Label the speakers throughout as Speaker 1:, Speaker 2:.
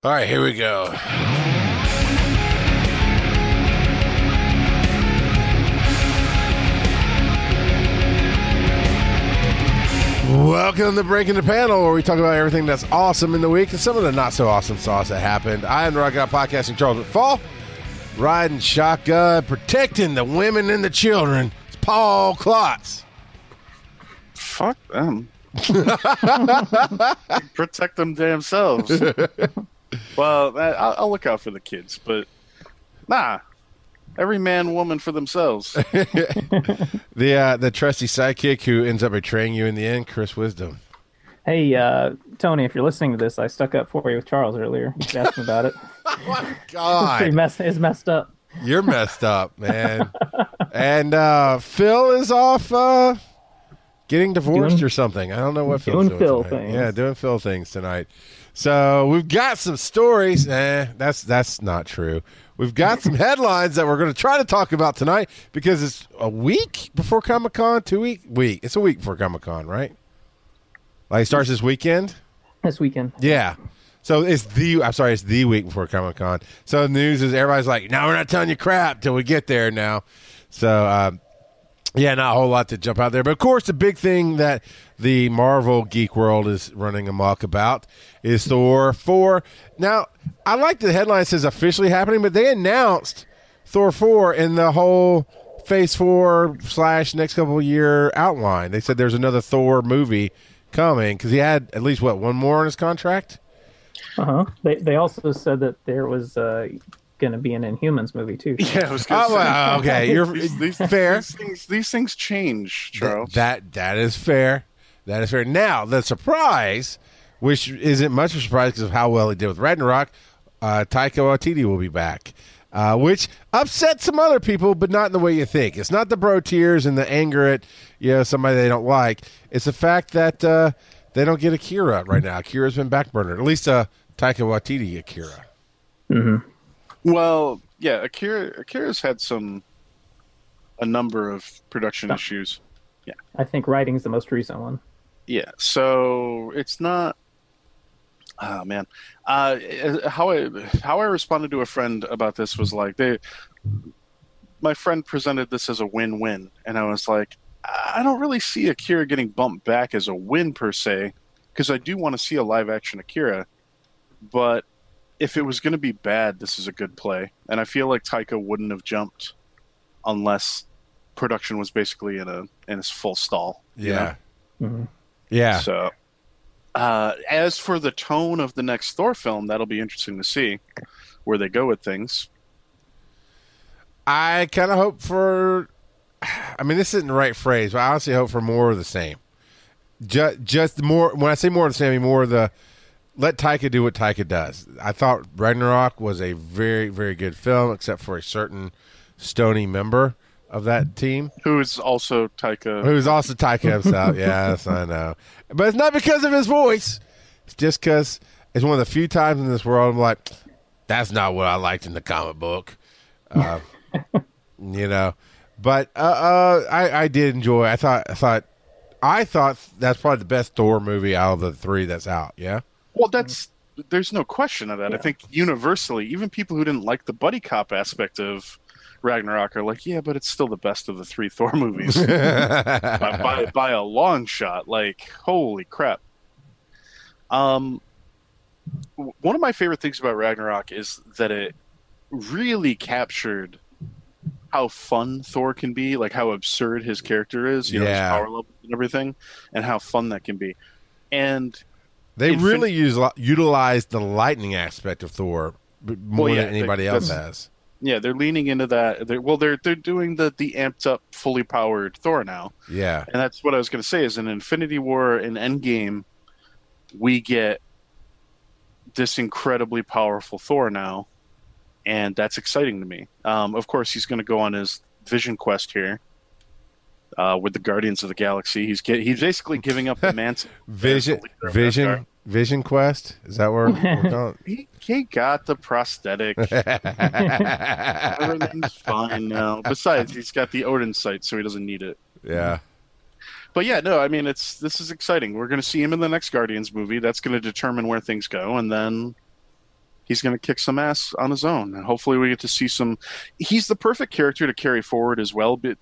Speaker 1: All right, here we go. Welcome to Breaking the Panel, where we talk about everything that's awesome in the week and some of the not so awesome sauce that happened. I am the Rock Out Podcasting Charles McFall, riding shotgun, protecting the women and the children. It's Paul Klotz.
Speaker 2: Fuck them. Protect them damn selves. Well, I'll look out for the kids, but nah. Every man, woman for themselves.
Speaker 1: The trusty sidekick who ends up betraying you in the end, Chris Wisdom.
Speaker 3: Hey, Tony, if you're listening to this, I stuck up for you with Charles earlier. You asked him about it.
Speaker 1: Oh, my God.
Speaker 3: It's messed up.
Speaker 1: You're messed up, man. And Phil is off getting divorced or something. I don't know what Phil's doing
Speaker 3: Phil
Speaker 1: tonight.
Speaker 3: things.
Speaker 1: Yeah, doing Phil things tonight. So we've got some stories. That's not true. We've got some headlines that we're going to try to talk about tonight because it's a week before Comic-Con, 2 week. It's a week before Comic-Con, right? Like it starts this weekend?
Speaker 3: This weekend.
Speaker 1: Yeah. So it's the week before Comic-Con. So the news is everybody's like, no, we're not telling you crap till we get there now. So, yeah, not a whole lot to jump out there. But, of course, the big thing that the Marvel geek world is running amok about is Thor 4. Now, I like the headline says officially happening, but they announced Thor 4 in the whole Phase 4 / next couple of year outline. They said there's another Thor movie coming because he had at least, one more on his contract?
Speaker 3: Uh-huh. They also said that there was going to be an Inhumans movie, too.
Speaker 2: Yeah, I was going to say.
Speaker 1: Well, okay, you're fair.
Speaker 2: These things change, Charles.
Speaker 1: That is fair. That is fair. Now, the surprise, which isn't much of a surprise because of how well he did with Ragnarok, Taika Waititi will be back, which upset some other people, but not in the way you think. It's not the bro tears and the anger at somebody they don't like. It's the fact that they don't get Akira right now. Akira's been backburnered. At least Taika Waititi Akira.
Speaker 3: Mm-hmm.
Speaker 2: Well, yeah, Akira's had a number of production issues. Yeah,
Speaker 3: I think writing's the most recent one.
Speaker 2: Yeah, so it's not. Oh man, how I responded to a friend about this was like my friend presented this as a win-win, and I was like, I don't really see Akira getting bumped back as a win per se, because I do want to see a live-action Akira, but if it was going to be bad, this is a good play, and I feel like Taika wouldn't have jumped unless production was basically in a full stall.
Speaker 1: Yeah.
Speaker 3: Mm-hmm.
Speaker 1: Yeah.
Speaker 2: So, as for the tone of the next Thor film, that'll be interesting to see where they go with things.
Speaker 1: I kind of hope for. I mean, this isn't the right phrase, but I honestly hope for more of the same. Just more. When I say more of the same, I mean more of the. Let Taika do what Taika does. I thought Ragnarok was a very, very good film, except for a certain stony member of that team.
Speaker 2: Who is also Taika.
Speaker 1: Himself. Yes, I know. But it's not because of his voice. It's just because it's one of the few times in this world I'm like, that's not what I liked in the comic book. But I did enjoy. I thought that's probably the best Thor movie out of the three that's out. Yeah.
Speaker 2: Well, there's no question of that. Yeah. I think universally, even people who didn't like the buddy cop aspect of Ragnarok are like, yeah, but it's still the best of the three Thor movies by a long shot. Like, holy crap. One of my favorite things about Ragnarok is that it really captured how fun Thor can be, like how absurd his character is, his power level and everything, and how fun that can be. And
Speaker 1: they really utilized the lightning aspect of Thor more than anybody else has.
Speaker 2: Yeah, they're leaning into that. They're doing the amped up, fully powered Thor now.
Speaker 1: Yeah,
Speaker 2: and that's what I was going to say. Is in Infinity War and Endgame, we get this incredibly powerful Thor now, and that's exciting to me. Of course, he's going to go on his Vision quest here with the Guardians of the Galaxy. He's basically giving up the mantle.
Speaker 1: Vision quest? Is that where we're going?
Speaker 2: He got the prosthetic. Everything's fine now. Besides, he's got the Odin sight, so he doesn't need it.
Speaker 1: Yeah.
Speaker 2: But yeah, no, I mean, this is exciting. We're going to see him in the next Guardians movie. That's going to determine where things go, and then He's going to kick some ass on his own, and hopefully we get to see some. He's the perfect character to carry forward as well. But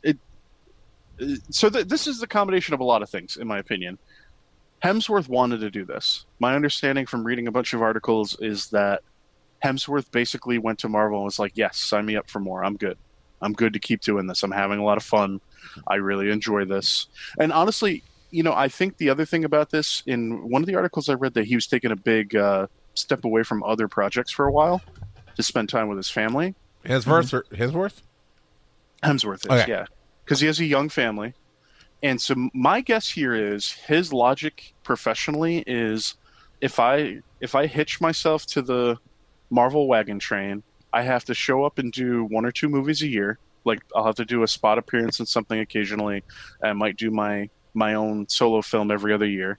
Speaker 2: this is the combination of a lot of things, in my opinion. Hemsworth wanted to do this. My understanding from reading a bunch of articles is that Hemsworth basically went to Marvel and was like, "Yes, sign me up for more. I'm good. I'm good to keep doing this. I'm having a lot of fun. I really enjoy this." And honestly, I think the other thing about this, in one of the articles I read, that he was taking a big step away from other projects for a while to spend time with his family.
Speaker 1: Hemsworth
Speaker 2: is,
Speaker 1: okay.
Speaker 2: Yeah, because he has a young family. And so my guess here is his logic professionally is, if I hitch myself to the Marvel wagon train, I have to show up and do 1 or 2 movies a year. Like, I'll have to do a spot appearance in something occasionally. I might do my own solo film every other year.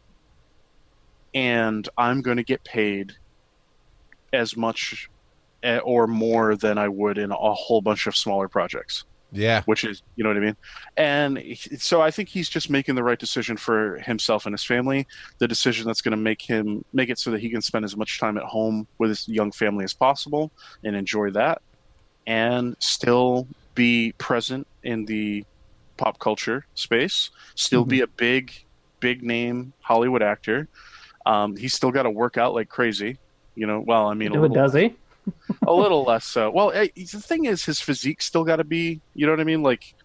Speaker 2: And I'm going to get paid as much or more than I would in a whole bunch of smaller projects.
Speaker 1: Yeah.
Speaker 2: Which is, you know what I mean? And so I think he's just making the right decision for himself and his family, the decision that's going to make it so that he can spend as much time at home with his young family as possible and enjoy that, and still be present in the pop culture space, still be a big name Hollywood actor. He's still got to work out like crazy. Well, I mean,
Speaker 3: does he?
Speaker 2: A little less so. Well, the thing is, his physique still got to be, you know what I mean? Like,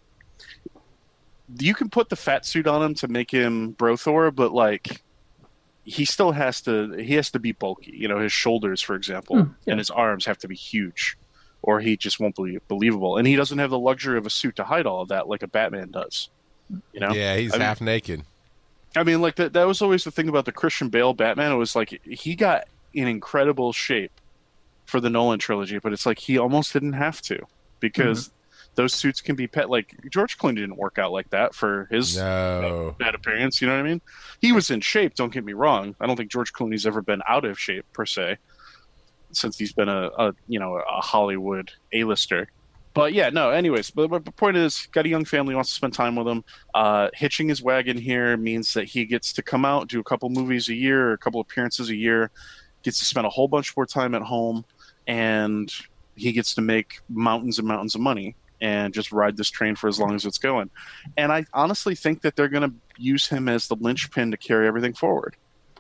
Speaker 2: you can put the fat suit on him to make him Bro Thor, but like, he still has to be bulky. His shoulders, for example, and his arms have to be huge, or he just won't be believable. And he doesn't have the luxury of a suit to hide all of that like a Batman does.
Speaker 1: Yeah, he's half naked.
Speaker 2: I mean, like, that was always the thing about the Christian Bale Batman. It was like, he got in incredible shape for the Nolan trilogy, but it's like he almost didn't have to, because those suits can be pet. Like, George Clooney didn't work out like that for his bad appearance. You know what I mean? He was in shape. Don't get me wrong. I don't think George Clooney's ever been out of shape per se, since he's been a Hollywood A-lister. But yeah, no. Anyways, but the point is, got a young family, wants to spend time with him. Hitching his wagon here means that he gets to come out, do a couple movies a year, or a couple appearances a year, gets to spend a whole bunch more time at home, and he gets to make mountains and mountains of money and just ride this train for as long as it's going. And I honestly think that they're going to use him as the linchpin to carry everything forward.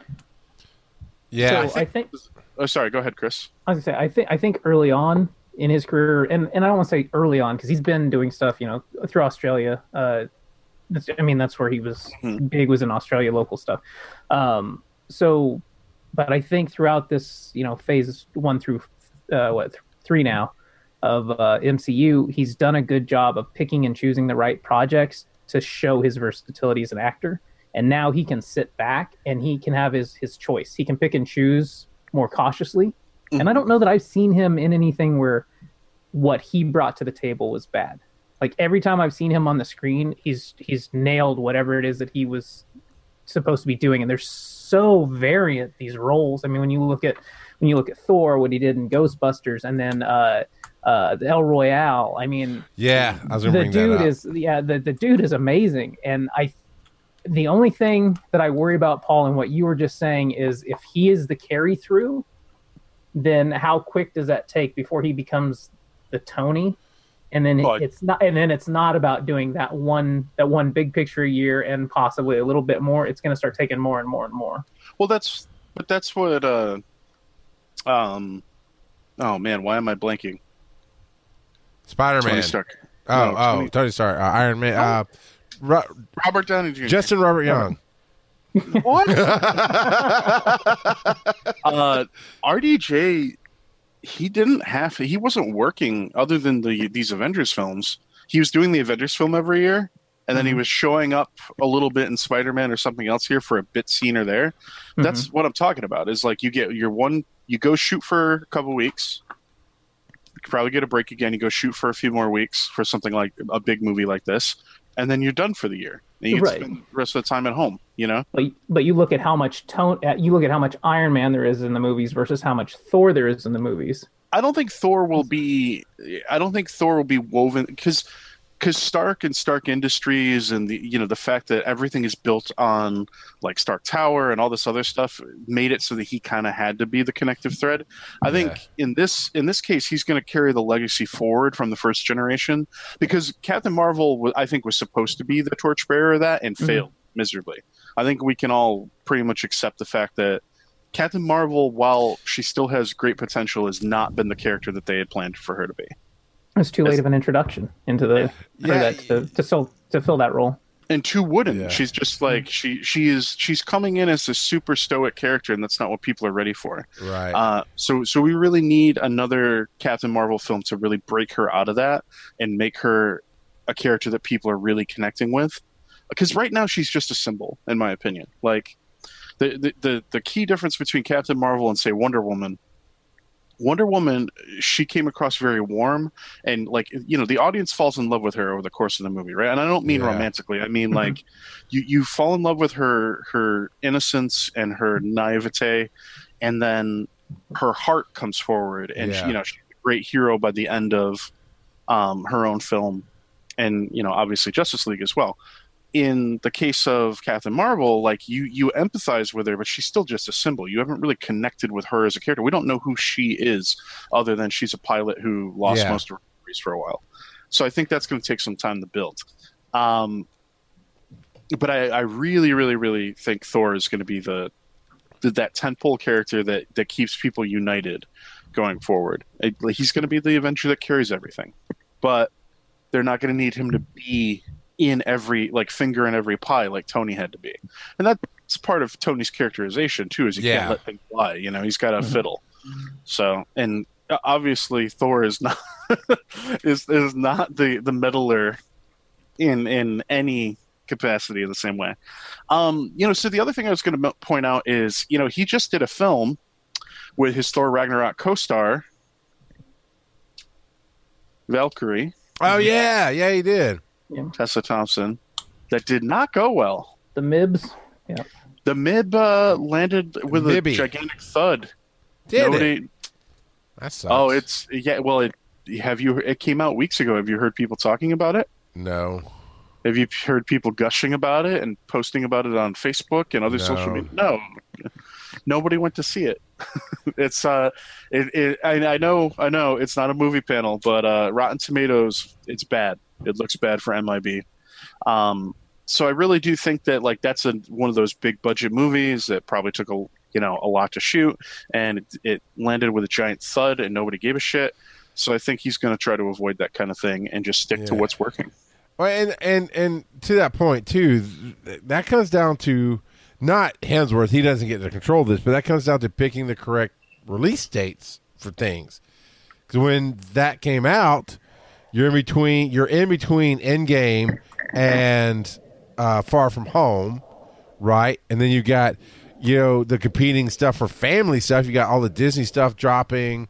Speaker 1: Yeah,
Speaker 3: so I think.
Speaker 2: Oh, sorry. Go ahead, Chris.
Speaker 3: I was gonna say, I think early on in his career, and I don't want to say early on because he's been doing stuff, through Australia. That's where he was big, was in Australia, local stuff. But I think throughout this, phase 1 through 3 now of MCU, he's done a good job of picking and choosing the right projects to show his versatility as an actor. And now he can sit back and he can have his choice. He can pick and choose more cautiously. And I don't know that I've seen him in anything where what he brought to the table was bad. Like, every time I've seen him on the screen, he's nailed whatever it is that he was supposed to be doing. And they're so variant, these roles. I mean, when you look at Thor, what he did in Ghostbusters, and then the El Royale. I mean,
Speaker 1: yeah, I was gonna bring that up.
Speaker 3: The dude is amazing. And the only thing that I worry about, Paul, and what you were just saying, is if he is the carry through, then how quick does that take before he becomes the Tony? And then it's not about doing that one big picture a year and possibly a little bit more. It's going to start taking more and more and more.
Speaker 2: Well, that's what oh man, why am I blanking?
Speaker 1: Spider-Man.
Speaker 2: Tony Stark.
Speaker 1: Tony Stark. Iron Man.
Speaker 2: Robert Downey Jr.
Speaker 1: Justin Robert Young.
Speaker 2: What? RDJ. He wasn't working other than these Avengers films. He was doing the Avengers film every year, and then he was showing up a little bit in Spider-Man or something else here for a bit scene or there. That's what I'm talking about, is like, you get you go shoot for a couple weeks, you could probably get a break again, you go shoot for a few more weeks for something like a big movie like this, and then you're done for the year. And you get to spend the rest of the time at home,
Speaker 3: But you look at how much Iron Man there is in the movies versus how much Thor there is in the movies.
Speaker 2: I don't think Thor will be woven, because because Stark and Stark Industries and the fact that everything is built on like Stark Tower and all this other stuff made it so that he kind of had to be the connective thread. I think in this case he's going to carry the legacy forward from the first generation, because Captain Marvel I think was supposed to be the torchbearer of that and failed miserably. I think we can all pretty much accept the fact that Captain Marvel, while she still has great potential, has not been the character that they had planned for her to be.
Speaker 3: It's too late of an introduction into the to fill that role.
Speaker 2: And two wouldn't. Yeah. She's just like she's coming in as a super stoic character, and that's not what people are ready for.
Speaker 1: Right.
Speaker 2: So we really need another Captain Marvel film to really break her out of that and make her a character that people are really connecting with. Because right now she's just a symbol, in my opinion. Like the key difference between Captain Marvel and say Wonder Woman, she came across very warm, and like the audience falls in love with her over the course of the movie, right? And I don't mean romantically. I mean like you fall in love with her innocence and her naivete, and then her heart comes forward, and she's a great hero by the end of her own film, and obviously Justice League as well. In the case of Captain Marvel, like you empathize with her, but she's still just a symbol. You haven't really connected with her as a character. We don't know who she is, other than she's a pilot who lost most of her memories for a while. So I think that's going to take some time to build. But I really, really, really think Thor is going to be that tentpole character that keeps people united going forward. He's going to be the Avenger that carries everything, but they're not going to need him to be in every finger in every pie like Tony had to be. And that's part of Tony's characterization too, is he can't let things fly. He's got a fiddle. So, and obviously Thor is not is not the meddler in any capacity in the same way. So the other thing I was going to point out is, he just did a film with his Thor Ragnarok co-star Valkyrie.
Speaker 1: Oh yeah, he did.
Speaker 3: Yeah.
Speaker 2: Tessa Thompson, that did not go well.
Speaker 3: The Mibs,
Speaker 2: the Mib landed with a gigantic thud.
Speaker 1: It? That sucks.
Speaker 2: Oh, well, it came out weeks ago. Have you heard people talking about it?
Speaker 1: No.
Speaker 2: Have you heard people gushing about it and posting about it on Facebook and other social media? No. Nobody went to see it. It's I know it's not a movie panel, but Rotten Tomatoes, it's bad. It looks bad for MIB. So I really do think that that's one of those big budget movies that probably took a lot to shoot, and it landed with a giant thud and nobody gave a shit. So I think he's going to try to avoid that kind of thing and just stick to what's working.
Speaker 1: Well, and to that point too, that comes down to not Hemsworth. He doesn't get to control this, but that comes down to picking the correct release dates for things. Because when that came out, you're in between Endgame and Far From Home, right? And then you got the competing stuff for family stuff. You got all the Disney stuff dropping.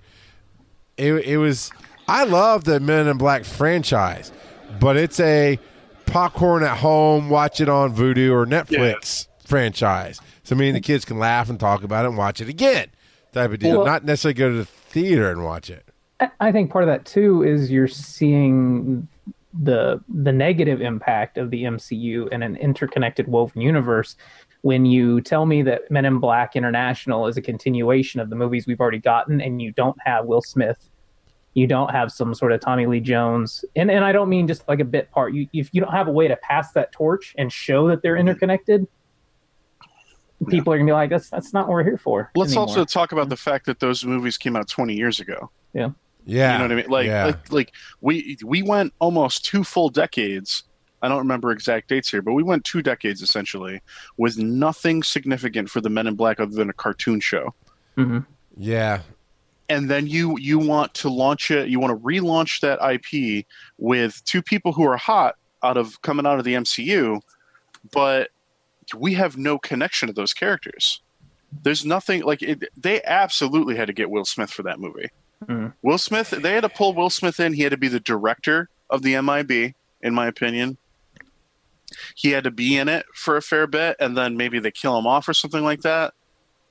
Speaker 1: It was. I love the Men in Black franchise, but it's a popcorn at home, watch it on Vudu or Netflix franchise. So me and the kids can laugh and talk about it and watch it again, type of deal. Well, not necessarily go to the theater and watch it.
Speaker 3: I think part of that too is you're seeing the negative impact of the MCU in an interconnected, woven universe. When you tell me that Men in Black International is a continuation of the movies we've already gotten, and you don't have Will Smith, you don't have some sort of Tommy Lee Jones, and I don't mean just like a bit part. If you don't have a way to pass that torch and show that they're interconnected, people are gonna be like, that's not what we're here for.
Speaker 2: Let's
Speaker 3: anymore.
Speaker 2: Also talk about the fact that those movies came out 20 years ago.
Speaker 3: Yeah.
Speaker 1: Yeah.
Speaker 2: You know what I mean? Like we went almost 2 full decades. I don't remember exact dates here, but we went 2 decades essentially with nothing significant for the Men in Black other than a cartoon show.
Speaker 3: Mm-hmm.
Speaker 1: Yeah.
Speaker 2: And then you want to launch it, you want to relaunch that IP with 2 people who are hot coming out of the MCU, but we have no connection to those characters. There's nothing they absolutely had to get Will Smith for that movie.
Speaker 3: Mm-hmm.
Speaker 2: Will Smith, they had to pull Will Smith in. He had to be the director of the MIB, in my opinion. He had to be in it for a fair bit, and then maybe they kill him off or something like that.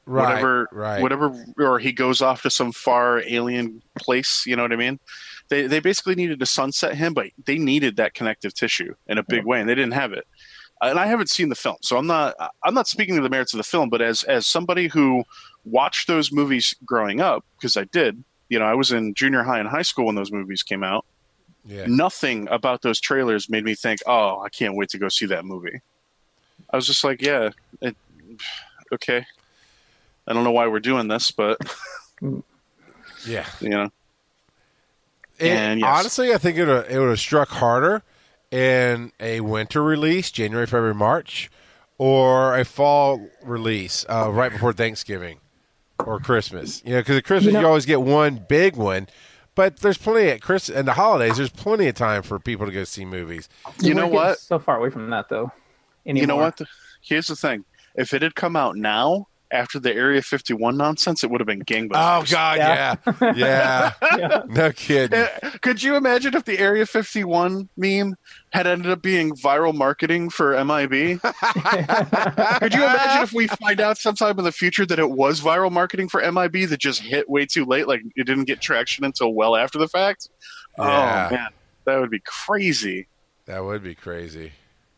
Speaker 1: Right,
Speaker 2: whatever, or he goes off to some far alien place. You know what I mean? They basically needed to sunset him, but they needed that connective tissue in a big way, and they didn't have it. And I haven't seen the film, so I'm not speaking to the merits of the film, but as somebody who watched those movies growing up, because I did, I was in junior high and high school when those movies came out.
Speaker 1: Yeah.
Speaker 2: Nothing about those trailers made me think, oh, I can't wait to go see that movie. I was just like, yeah, okay. I don't know why we're doing this, but
Speaker 1: yeah,
Speaker 2: And yes.
Speaker 1: Honestly, I think it would have struck harder in a winter release, January, February, March, or a fall release right before Thanksgiving or Christmas. Because at Christmas you always get one big one, but there's plenty at Christmas and the holidays. There's plenty of time for people to go see movies.
Speaker 2: You know what?
Speaker 3: So far away from that, though. Anymore.
Speaker 2: You know what? Here's the thing: if it had come out now, after the Area 51 nonsense, it would have been gangbusters.
Speaker 1: Oh, God, yeah. No kidding.
Speaker 2: Could you imagine if the Area 51 meme had ended up being viral marketing for MIB? Could you imagine if we find out sometime in the future that it was viral marketing for MIB that just hit way too late, like it didn't get traction until well after the fact?
Speaker 1: Yeah.
Speaker 2: Oh, man, that would be crazy.
Speaker 1: That would be crazy.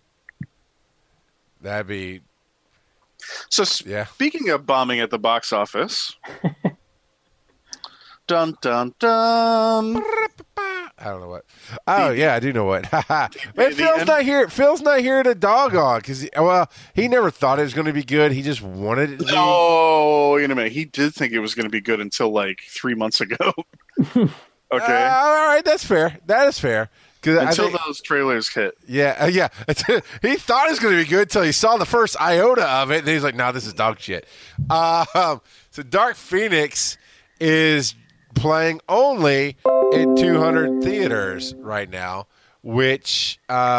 Speaker 1: That'd be...
Speaker 2: So speaking of bombing at the box office, dun dun dun.
Speaker 1: I don't know what. Oh yeah, I do know what. Man, Phil's not here. Phil's not here to dog on because he never thought it was going to be good. He just wanted it to be.
Speaker 2: Oh, wait a minute. He did think it was going to be good until like 3 months ago. Okay,
Speaker 1: all right, that's fair. That is fair.
Speaker 2: Until those trailers hit.
Speaker 1: Yeah. He thought it was going to be good until he saw the first iota of it, and he's like, "No, this is dog shit." So Dark Phoenix is playing only in 200 theaters right now, which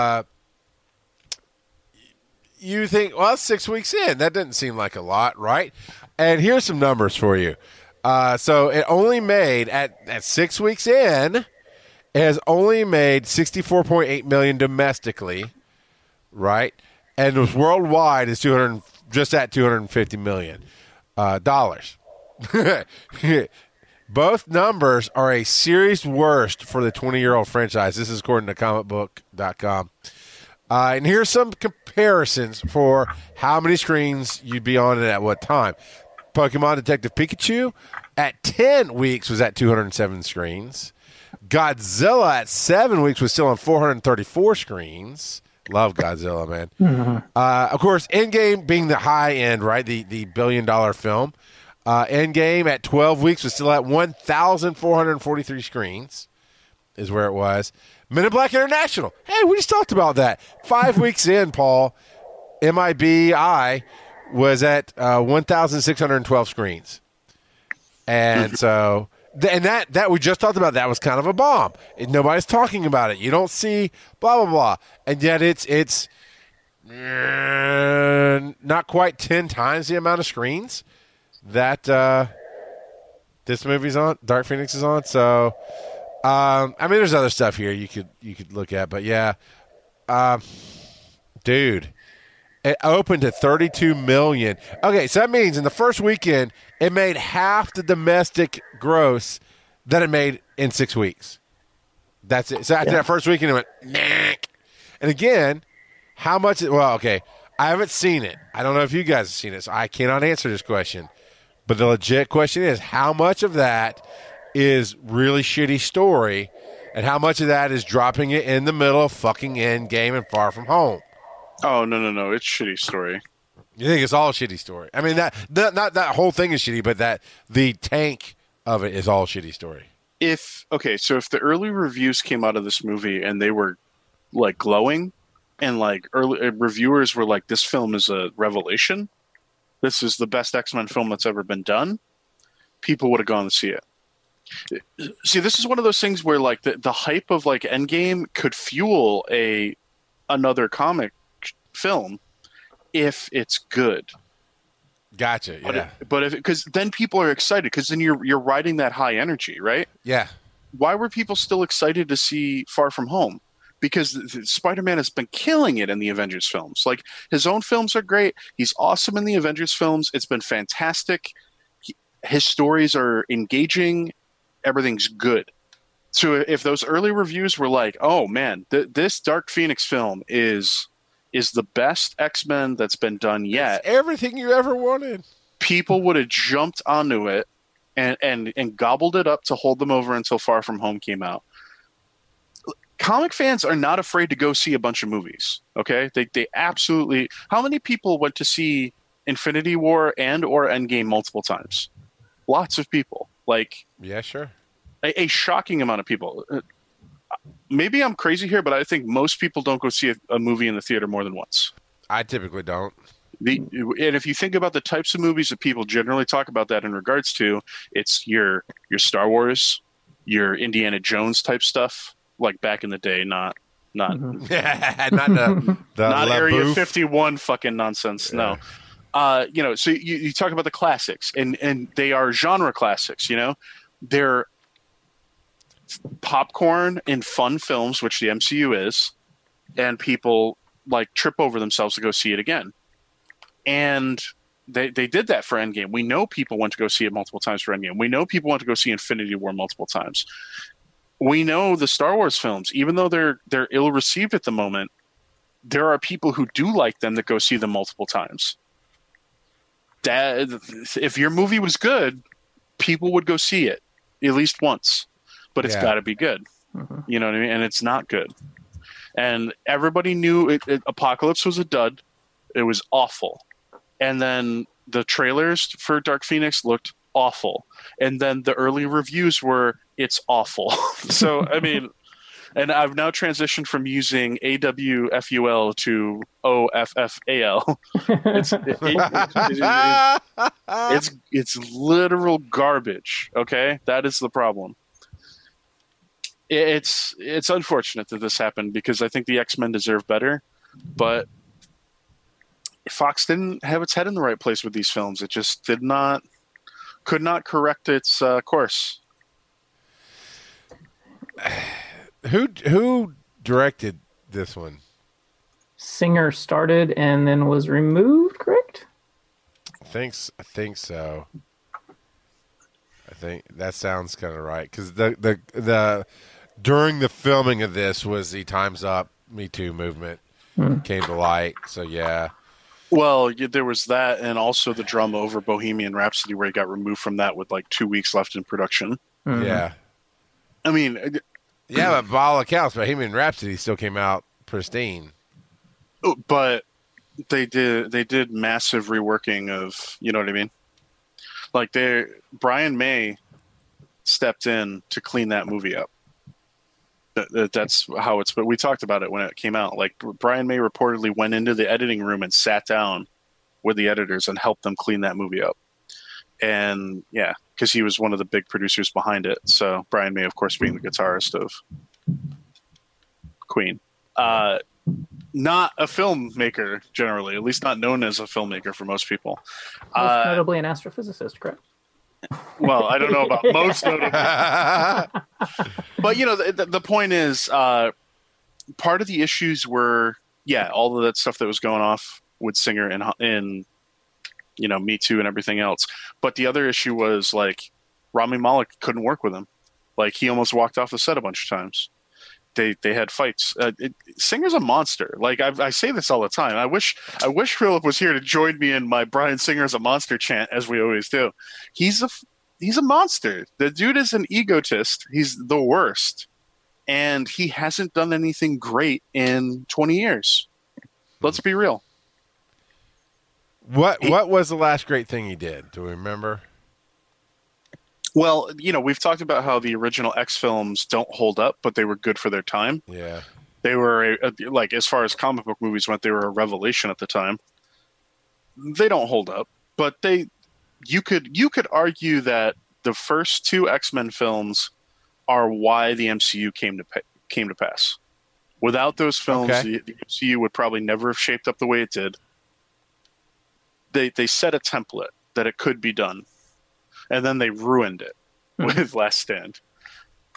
Speaker 1: you think, well, 6 weeks in, that doesn't seem like a lot, right? And here's some numbers for you. So it only made at 6 weeks in. It has only made $64.8 million domestically, right? And it was worldwide is just at $250 million dollars. Both numbers are a series worst for the 20-year-old franchise. This is according to comicbook.com. And here's some comparisons for how many screens you'd be on it at what time. Pokemon Detective Pikachu at 10 weeks was at 207 screens. Godzilla at 7 weeks was still on 434 screens. Love Godzilla, man. Mm-hmm. Of course, Endgame being the high end, right? The $1 billion film. Endgame at 12 weeks was still at 1,443 screens is where it was. Men in Black International. Hey, we just talked about that. 5 weeks in, Paul, MIBI was at 1,612 screens. And so... And that we just talked about, that was kind of a bomb. Nobody's talking about it. You don't see blah, blah, blah. And yet it's not quite 10 times the amount of screens that this movie's on, Dark Phoenix is on. So, I mean, there's other stuff here you could look at. But, yeah, dude, it opened at $32 million. Okay, so that means in the first weekend, it made half the domestic gross that it made in 6 weeks. That's it. So after that first weekend, it went, nah. And again, how much? Well, okay, I haven't seen it. I don't know if you guys have seen it, so I cannot answer this question. But the legit question is, how much of that is really shitty story, and how much of that is dropping it in the middle of fucking Endgame and Far From Home?
Speaker 2: Oh, no. It's shitty story.
Speaker 1: You think it's all a shitty story? I mean, not that whole thing is shitty, but that the tank of it is all shitty story.
Speaker 2: So if the early reviews came out of this movie and they were like glowing, and like early reviewers were like, "This film is a revelation. This is the best X-Men film that's ever been done," people would have gone to see it. See, this is one of those things where like the hype of like Endgame could fuel another comic film if it's good.
Speaker 1: Gotcha. Yeah.
Speaker 2: But because then people are excited, because then you're riding that high energy, right?
Speaker 1: Yeah.
Speaker 2: Why were people still excited to see Far From Home? because Spider-Man has been killing it in the Avengers films. Like, his own films are great. He's awesome in the Avengers films. It's been fantastic. His stories are engaging. Everything's good. So if those early reviews were like, "Oh man, this Dark Phoenix film is the best X-Men that's been done yet,"
Speaker 1: It's everything you ever wanted.
Speaker 2: people would have jumped onto it and gobbled it up to hold them over until Far From Home came out. Comic fans are not afraid to go see a bunch of movies. Okay, they absolutely. How many people went to see Infinity War and or Endgame multiple times? Lots of people. Like,
Speaker 1: Yeah, sure.
Speaker 2: a shocking amount of people. Maybe I'm crazy here, but I think most people don't go see a movie in the theater more than once.
Speaker 1: I typically don't.
Speaker 2: And if you think about the types of movies that people generally talk about that in regards to, it's your Star Wars, your Indiana Jones type stuff, like back in the day, not
Speaker 1: Not the
Speaker 2: not Area
Speaker 1: LaBouffe.
Speaker 2: 51 fucking nonsense.
Speaker 1: Yeah.
Speaker 2: No. So you talk about the classics, and they are genre classics. They're popcorn and fun films, which the MCU is, and people like trip over themselves to go see it again. And they did that for Endgame. We know people went to go see it multiple times for Endgame. We know people went to go see Infinity War multiple times. We know the Star Wars films, even though they're ill received at the moment, there are people who do like them that go see them multiple times. If your movie was good, people would go see it at least once, but it's got to be good. You know what I mean? And it's not good. And everybody knew Apocalypse was a dud. It was awful. And then the trailers for Dark Phoenix looked awful. And then the early reviews were, it's awful. So, I mean, and I've now transitioned from using AWFUL to OFFAL. It's literal garbage. Okay, that is the problem. It's unfortunate that this happened because I think the X-Men deserve better, but Fox didn't have its head in the right place with these films. It just could not correct its course.
Speaker 1: Who directed this one?
Speaker 3: Singer started and then was removed, correct?
Speaker 1: I think so. I think that sounds kind of right because the during the filming of this was the Time's Up, Me Too movement came to light. So yeah.
Speaker 2: Well, there was that, and also the drama over Bohemian Rhapsody, where he got removed from that with like 2 weeks left in production.
Speaker 1: Yeah.
Speaker 2: I mean,
Speaker 1: yeah, but by all accounts, Bohemian Rhapsody still came out pristine.
Speaker 2: But they did massive reworking of, you know what I mean? Like Brian May stepped in to clean that movie up. That's how it's. But we talked about it when it came out. Like Brian May reportedly went into the editing room and sat down with the editors and helped them clean that movie up. And yeah, because he was one of the big producers behind it. So Brian May, of course, being the guitarist of Queen, not a filmmaker generally, at least not known as a filmmaker for most people.
Speaker 3: Most notably an astrophysicist, correct?
Speaker 2: Well, I don't know about most notably. But, the point is, part of the issues were, all of that stuff that was going off with Singer and Me Too and everything else. But the other issue was, like, Rami Malek couldn't work with him. Like, he almost walked off the set a bunch of times. They had fights. Singer's a monster. Like, I say this all the time. I wish Philip was here to join me in my Bryan Singer's a monster chant, as we always do. He's a monster. The dude is an egotist. He's the worst. And he hasn't done anything great in 20 years. Let's be real.
Speaker 1: What was the last great thing he did? Do we remember?
Speaker 2: Well, we've talked about how the original X films don't hold up, but they were good for their time.
Speaker 1: Yeah.
Speaker 2: They were, like, as far as comic book movies went, they were a revelation at the time. They don't hold up, but you could argue that the first two X-Men films are why the MCU came to pass. Without those films, the MCU would probably never have shaped up the way it did. They set a template that it could be done, and then they ruined it with Last Stand.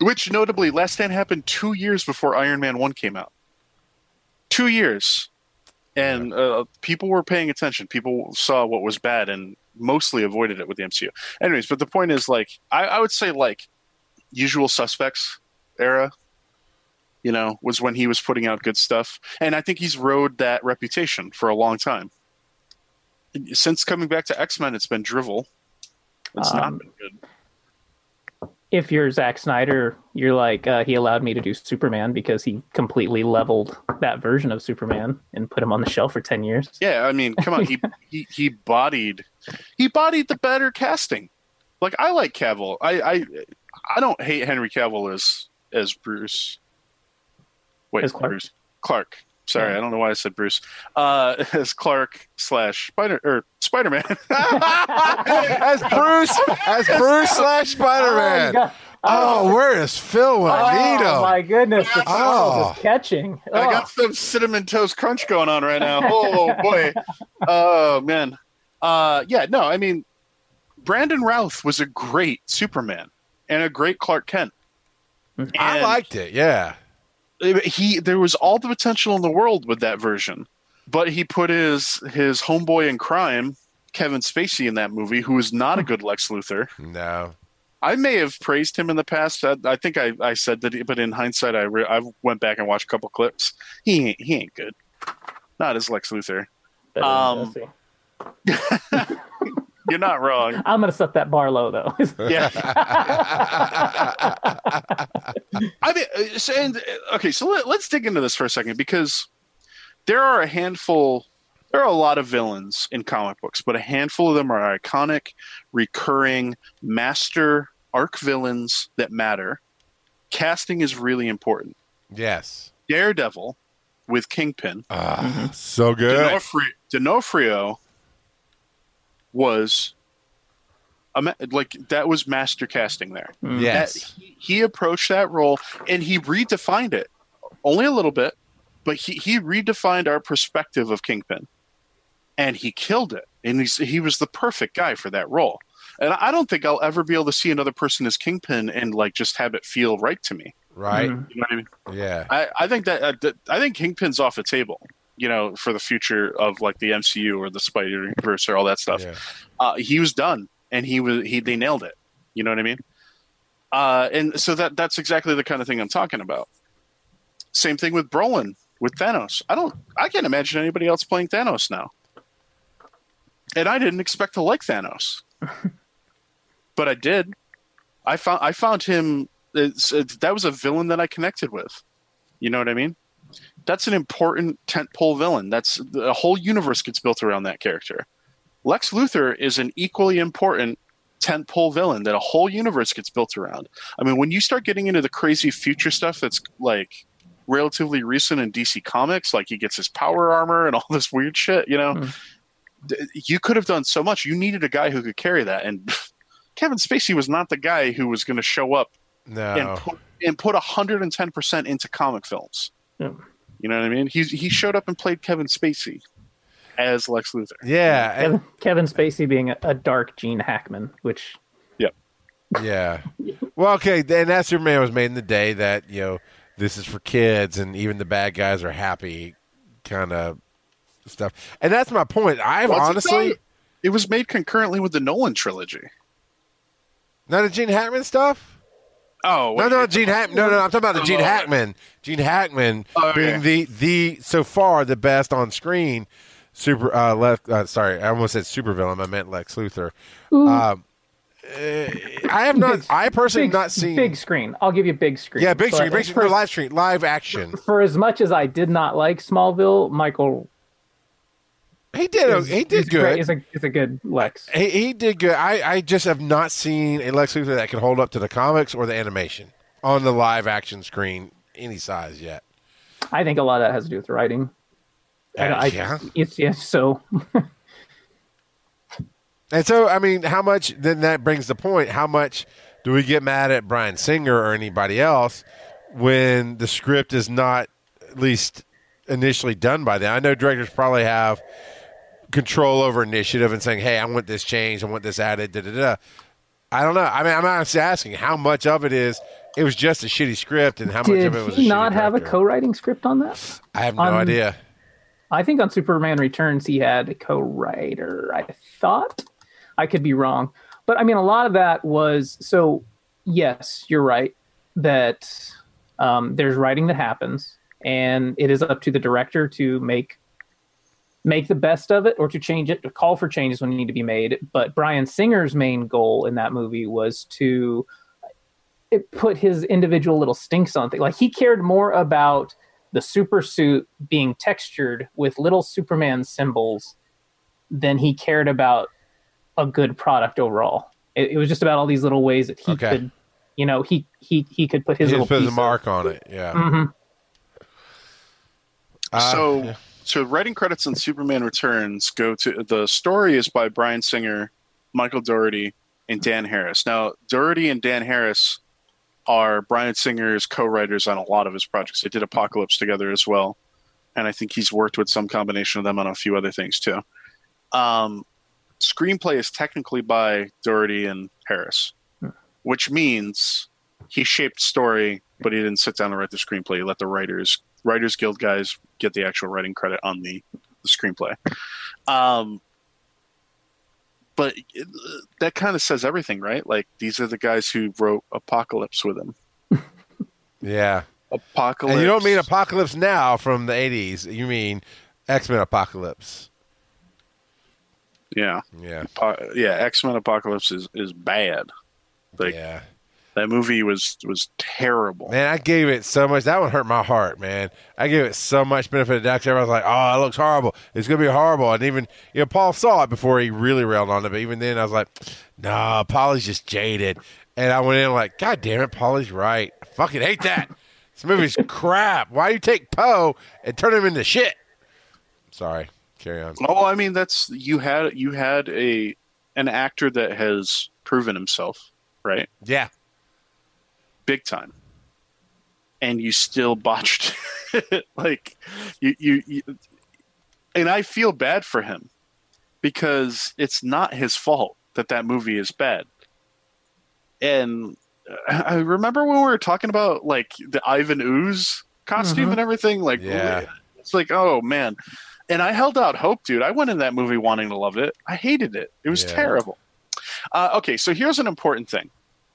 Speaker 2: Which, notably, Last Stand happened 2 years before Iron Man 1 came out. 2 years. And people were paying attention. People saw what was bad and mostly avoided it with the MCU. Anyways, but the point is, like, I would say, like, Usual Suspects era, you know, was when he was putting out good stuff. And I think he's rode that reputation for a long time. Since coming back to X-Men, it's been drivel. It's not been good.
Speaker 3: If you're Zack Snyder, you're like, he allowed me to do Superman because he completely leveled that version of Superman and put him on the shelf for 10 years.
Speaker 2: Yeah, I mean, come on. He bodied the better casting. Like, I like Cavill. I don't hate Henry Cavill as Bruce. Wait,
Speaker 3: As Clark.
Speaker 2: Bruce. Clark. Sorry,
Speaker 3: Yeah.
Speaker 2: I don't know why I said Bruce. As Clark / Spider-Man.
Speaker 1: as Bruce / Spider-Man. Oh, where is Phil when I need him?
Speaker 3: Oh my goodness, the Charles is catching.
Speaker 2: I got some Cinnamon Toast Crunch going on right now. Oh, boy. Oh, man. Yeah, no, I mean, Brandon Routh was a great Superman and a great Clark Kent.
Speaker 1: I liked it, yeah.
Speaker 2: There was all the potential in the world with that version, but he put his homeboy in crime, Kevin Spacey, in that movie, who is not a good Lex Luthor.
Speaker 1: No.
Speaker 2: I may have praised him in the past. I think I said that, but in hindsight, I went back and watched a couple clips. He ain't good. Not as Lex Luthor. You're not wrong.
Speaker 3: I'm going to set that bar low, though.
Speaker 2: Yeah. I mean, so let's dig into this for a second, because there are a lot of villains in comic books, but a handful of them are iconic, recurring, master arc villains that matter. Casting is really important.
Speaker 1: Yes.
Speaker 2: Daredevil with Kingpin.
Speaker 1: So good.
Speaker 2: D'Onofrio was that was master casting there.
Speaker 1: Yes.
Speaker 2: He approached that role and he redefined it only a little bit, but he redefined our perspective of Kingpin, and he killed it. And he was the perfect guy for that role. And I don't think I'll ever be able to see another person as Kingpin and like just have it feel right to me.
Speaker 1: Right.
Speaker 2: You know what I mean?
Speaker 1: Yeah.
Speaker 2: I think I think Kingpin's off the table, you know, for the future of like the MCU or the Spider-Verse or all that stuff.
Speaker 1: Yeah.
Speaker 2: He was done, and they nailed it. You know what I mean? And so that's exactly the kind of thing I'm talking about. Same thing with Brolin with Thanos. I can't imagine anybody else playing Thanos now. And I didn't expect to like Thanos, but I did. I found him. That was a villain that I connected with. You know what I mean? That's an important tentpole villain. That's the whole universe gets built around that character. Lex Luthor is an equally important tentpole villain that a whole universe gets built around. I mean, when you start getting into the crazy future stuff that's like relatively recent in DC Comics, like he gets his power armor and all this weird shit, you know, you could have done so much. You needed a guy who could carry that, and Kevin Spacey was not the guy who was going to show up and put 110% into comic films. You know what I mean? He showed up and played Kevin Spacey as Lex Luthor.
Speaker 1: Yeah.
Speaker 3: Kevin Spacey being a dark Gene Hackman, which...
Speaker 1: Yeah. Well, okay, and that Superman was made in the day that, you know, this is for kids and even the bad guys are happy kind of stuff. And that's my point.
Speaker 2: It was made concurrently with the Nolan trilogy.
Speaker 1: Not the Gene Hackman stuff?
Speaker 2: Oh,
Speaker 1: no, Gene Hackman. No, I'm talking about the Gene Hackman. Gene Hackman being the so far the best on screen sorry, I almost said supervillain. I meant Lex Luthor. I personally have not seen
Speaker 3: big screen. I'll give you big screen.
Speaker 1: Yeah, big screen, live action.
Speaker 3: For as much as I did not like Smallville, Michael.
Speaker 1: He did good.
Speaker 3: Is a good Lex.
Speaker 1: He did good. I just have not seen a Lex Luthor that can hold up to the comics or the animation on the live action screen any size yet.
Speaker 3: I think a lot of that has to do with writing. So.
Speaker 1: And so, I mean, how much? Then that brings the point. How much do we get mad at Bryan Singer or anybody else when the script is not at least initially done by them? I know directors probably have control over initiative and saying, hey, I want this changed, I want this added, I don't know. I mean, I'm honestly asking how much of it is it was just a shitty script, and how much of it
Speaker 3: Did
Speaker 1: was
Speaker 3: he
Speaker 1: a
Speaker 3: not
Speaker 1: shitty
Speaker 3: have a
Speaker 1: director.
Speaker 3: co-writing script on that?
Speaker 1: I have no idea.
Speaker 3: I think on Superman Returns he had a co-writer. I thought. I could be wrong, but I mean, a lot of that was so. Yes, you're right that there's writing that happens, and it is up to the director to make the best of it or to change it, to call for changes when they need to be made. But Bryan Singer's main goal in that movie was to put his individual little stinks on things. Like, he cared more about the super suit being textured with little Superman symbols than he cared about a good product overall. It was just about all these little ways that he could, you know, he could put his
Speaker 1: He
Speaker 3: little
Speaker 1: just put
Speaker 3: piece
Speaker 1: his mark on it. Yeah.
Speaker 2: So writing credits in Superman Returns go to, the story is by Bryan Singer, Michael Dougherty, and Dan Harris. Now, Dougherty and Dan Harris are Bryan Singer's co-writers on a lot of his projects. They did Apocalypse together as well, and I think he's worked with some combination of them on a few other things too. Screenplay is technically by Dougherty and Harris, which means he shaped story, but he didn't sit down and write the screenplay. He let the Writers Guild guys get the actual writing credit on the screenplay. But that kind of says everything, right? Like, these are the guys who wrote Apocalypse with him.
Speaker 1: Yeah.
Speaker 2: Apocalypse.
Speaker 1: And you don't mean Apocalypse Now from the 80s. You mean X-Men Apocalypse.
Speaker 2: Yeah.
Speaker 1: Yeah.
Speaker 2: X-Men Apocalypse is bad. Like,
Speaker 1: yeah.
Speaker 2: That movie was terrible.
Speaker 1: Man, I gave it so much. That one hurt my heart, man. I gave it so much benefit of the doubt. I was like, oh, it looks horrible. It's going to be horrible. And even, Paul saw it before he really railed on it. But even then, I was like, nah, Paulie's just jaded. And I went in like, God damn it, Paulie's right. I fucking hate that. This movie's crap. Why you take Poe and turn him into shit? Sorry. Carry on.
Speaker 2: Oh, I mean, you had an actor that has proven himself, right?
Speaker 1: Yeah.
Speaker 2: Big time, and you still botched it. Like, you and I feel bad for him because it's not his fault that movie is bad. And I remember when we were talking about like the Ivan Ooze costume and everything. Like,
Speaker 1: yeah.
Speaker 2: It's like, oh man. And I held out hope, dude. I went in that movie wanting to love it. I hated it. It was terrible. Okay, so here's an important thing.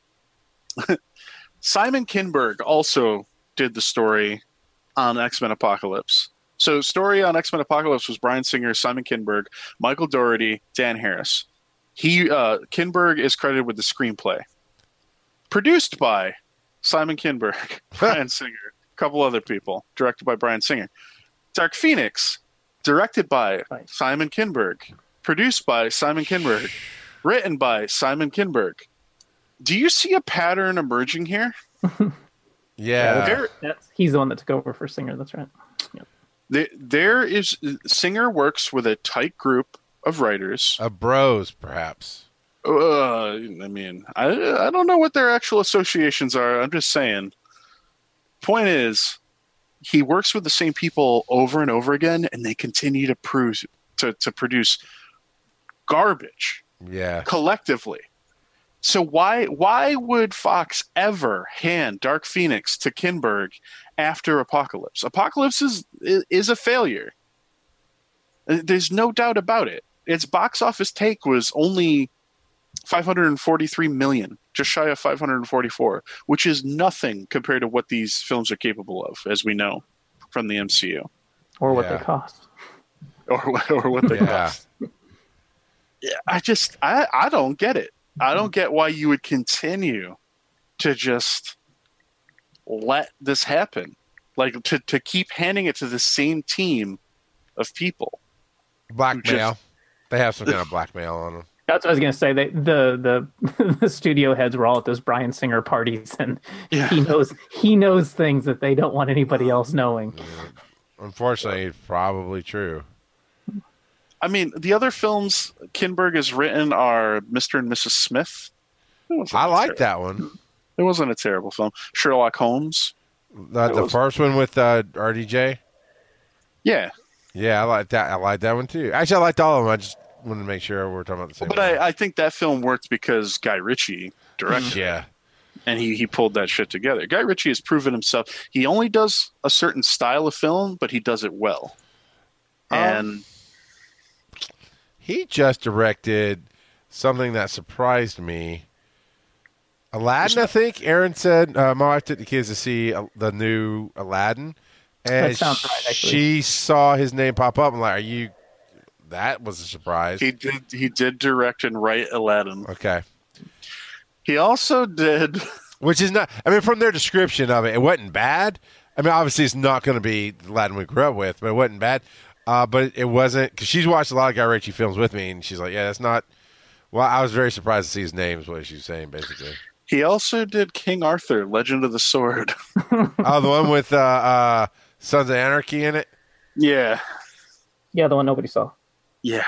Speaker 2: Simon Kinberg also did the story on X-Men Apocalypse. So story on X-Men Apocalypse was Bryan Singer, Simon Kinberg, Michael Dougherty, Dan Harris. Kinberg is credited with the screenplay. Produced by Simon Kinberg, Bryan Singer, a couple other people. Directed by Bryan Singer. Dark Phoenix, directed by Simon Kinberg. Produced by Simon Kinberg. Written by Simon Kinberg. Do you see a pattern emerging here?
Speaker 1: Yeah.
Speaker 3: He's the one that took over for Singer. That's right. Yep.
Speaker 2: There is Singer works with a tight group of writers,
Speaker 1: of bros, perhaps.
Speaker 2: I mean, I don't know what their actual associations are. I'm just saying. Point is, he works with the same people over and over again, and they continue to produce garbage.
Speaker 1: Yeah.
Speaker 2: Collectively. So why would Fox ever hand Dark Phoenix to Kinberg after Apocalypse? Apocalypse is a failure. There's no doubt about it. Its box office take was only $543 million, just shy of 544, which is nothing compared to what these films are capable of, as we know from the MCU,
Speaker 3: or what they cost,
Speaker 2: or what they cost. I don't get it. I don't get why you would continue to just let this happen. Like, to keep handing it to the same team of people.
Speaker 1: Blackmail. They have some kind of blackmail on them.
Speaker 3: That's what I was going to say. The studio heads were all at those Bryan Singer parties, and he knows things that they don't want anybody else knowing.
Speaker 1: Yeah. Unfortunately, it's probably true.
Speaker 2: I mean, the other films Kinberg has written are Mr. and Mrs. Smith.
Speaker 1: I like that one.
Speaker 2: It wasn't a terrible film. Sherlock Holmes.
Speaker 1: The first one with RDJ?
Speaker 2: Yeah.
Speaker 1: Yeah, I like that. I like that one too. Actually, I liked all of them. I just wanted to make sure we're talking about the same
Speaker 2: one. But I think that film worked because Guy Ritchie directed
Speaker 1: it.
Speaker 2: and he pulled that shit together. Guy Ritchie has proven himself. He only does a certain style of film, but he does it well. And
Speaker 1: he just directed something that surprised me. Aladdin, I think. Aaron said, my wife took the kids to see the new Aladdin, and
Speaker 3: That sounds right, actually.
Speaker 1: she saw his name pop up. I'm like, "Are you?" That was a surprise.
Speaker 2: he did direct and write Aladdin.
Speaker 1: Okay,
Speaker 2: He also did.
Speaker 1: which is not. I mean, from their description of it, it wasn't bad. I mean, obviously, it's not going to be the Aladdin we grew up with, but it wasn't bad. But it wasn't, because she's watched a lot of Guy Ritchie films with me, and she's like, "Yeah, that's not." Well, I was very surprised to see his name. Is what she's saying, basically.
Speaker 2: He also did King Arthur, Legend of the Sword.
Speaker 1: Oh, the one with Sons of Anarchy in it.
Speaker 2: Yeah.
Speaker 3: Yeah, the one nobody saw.
Speaker 2: Yeah.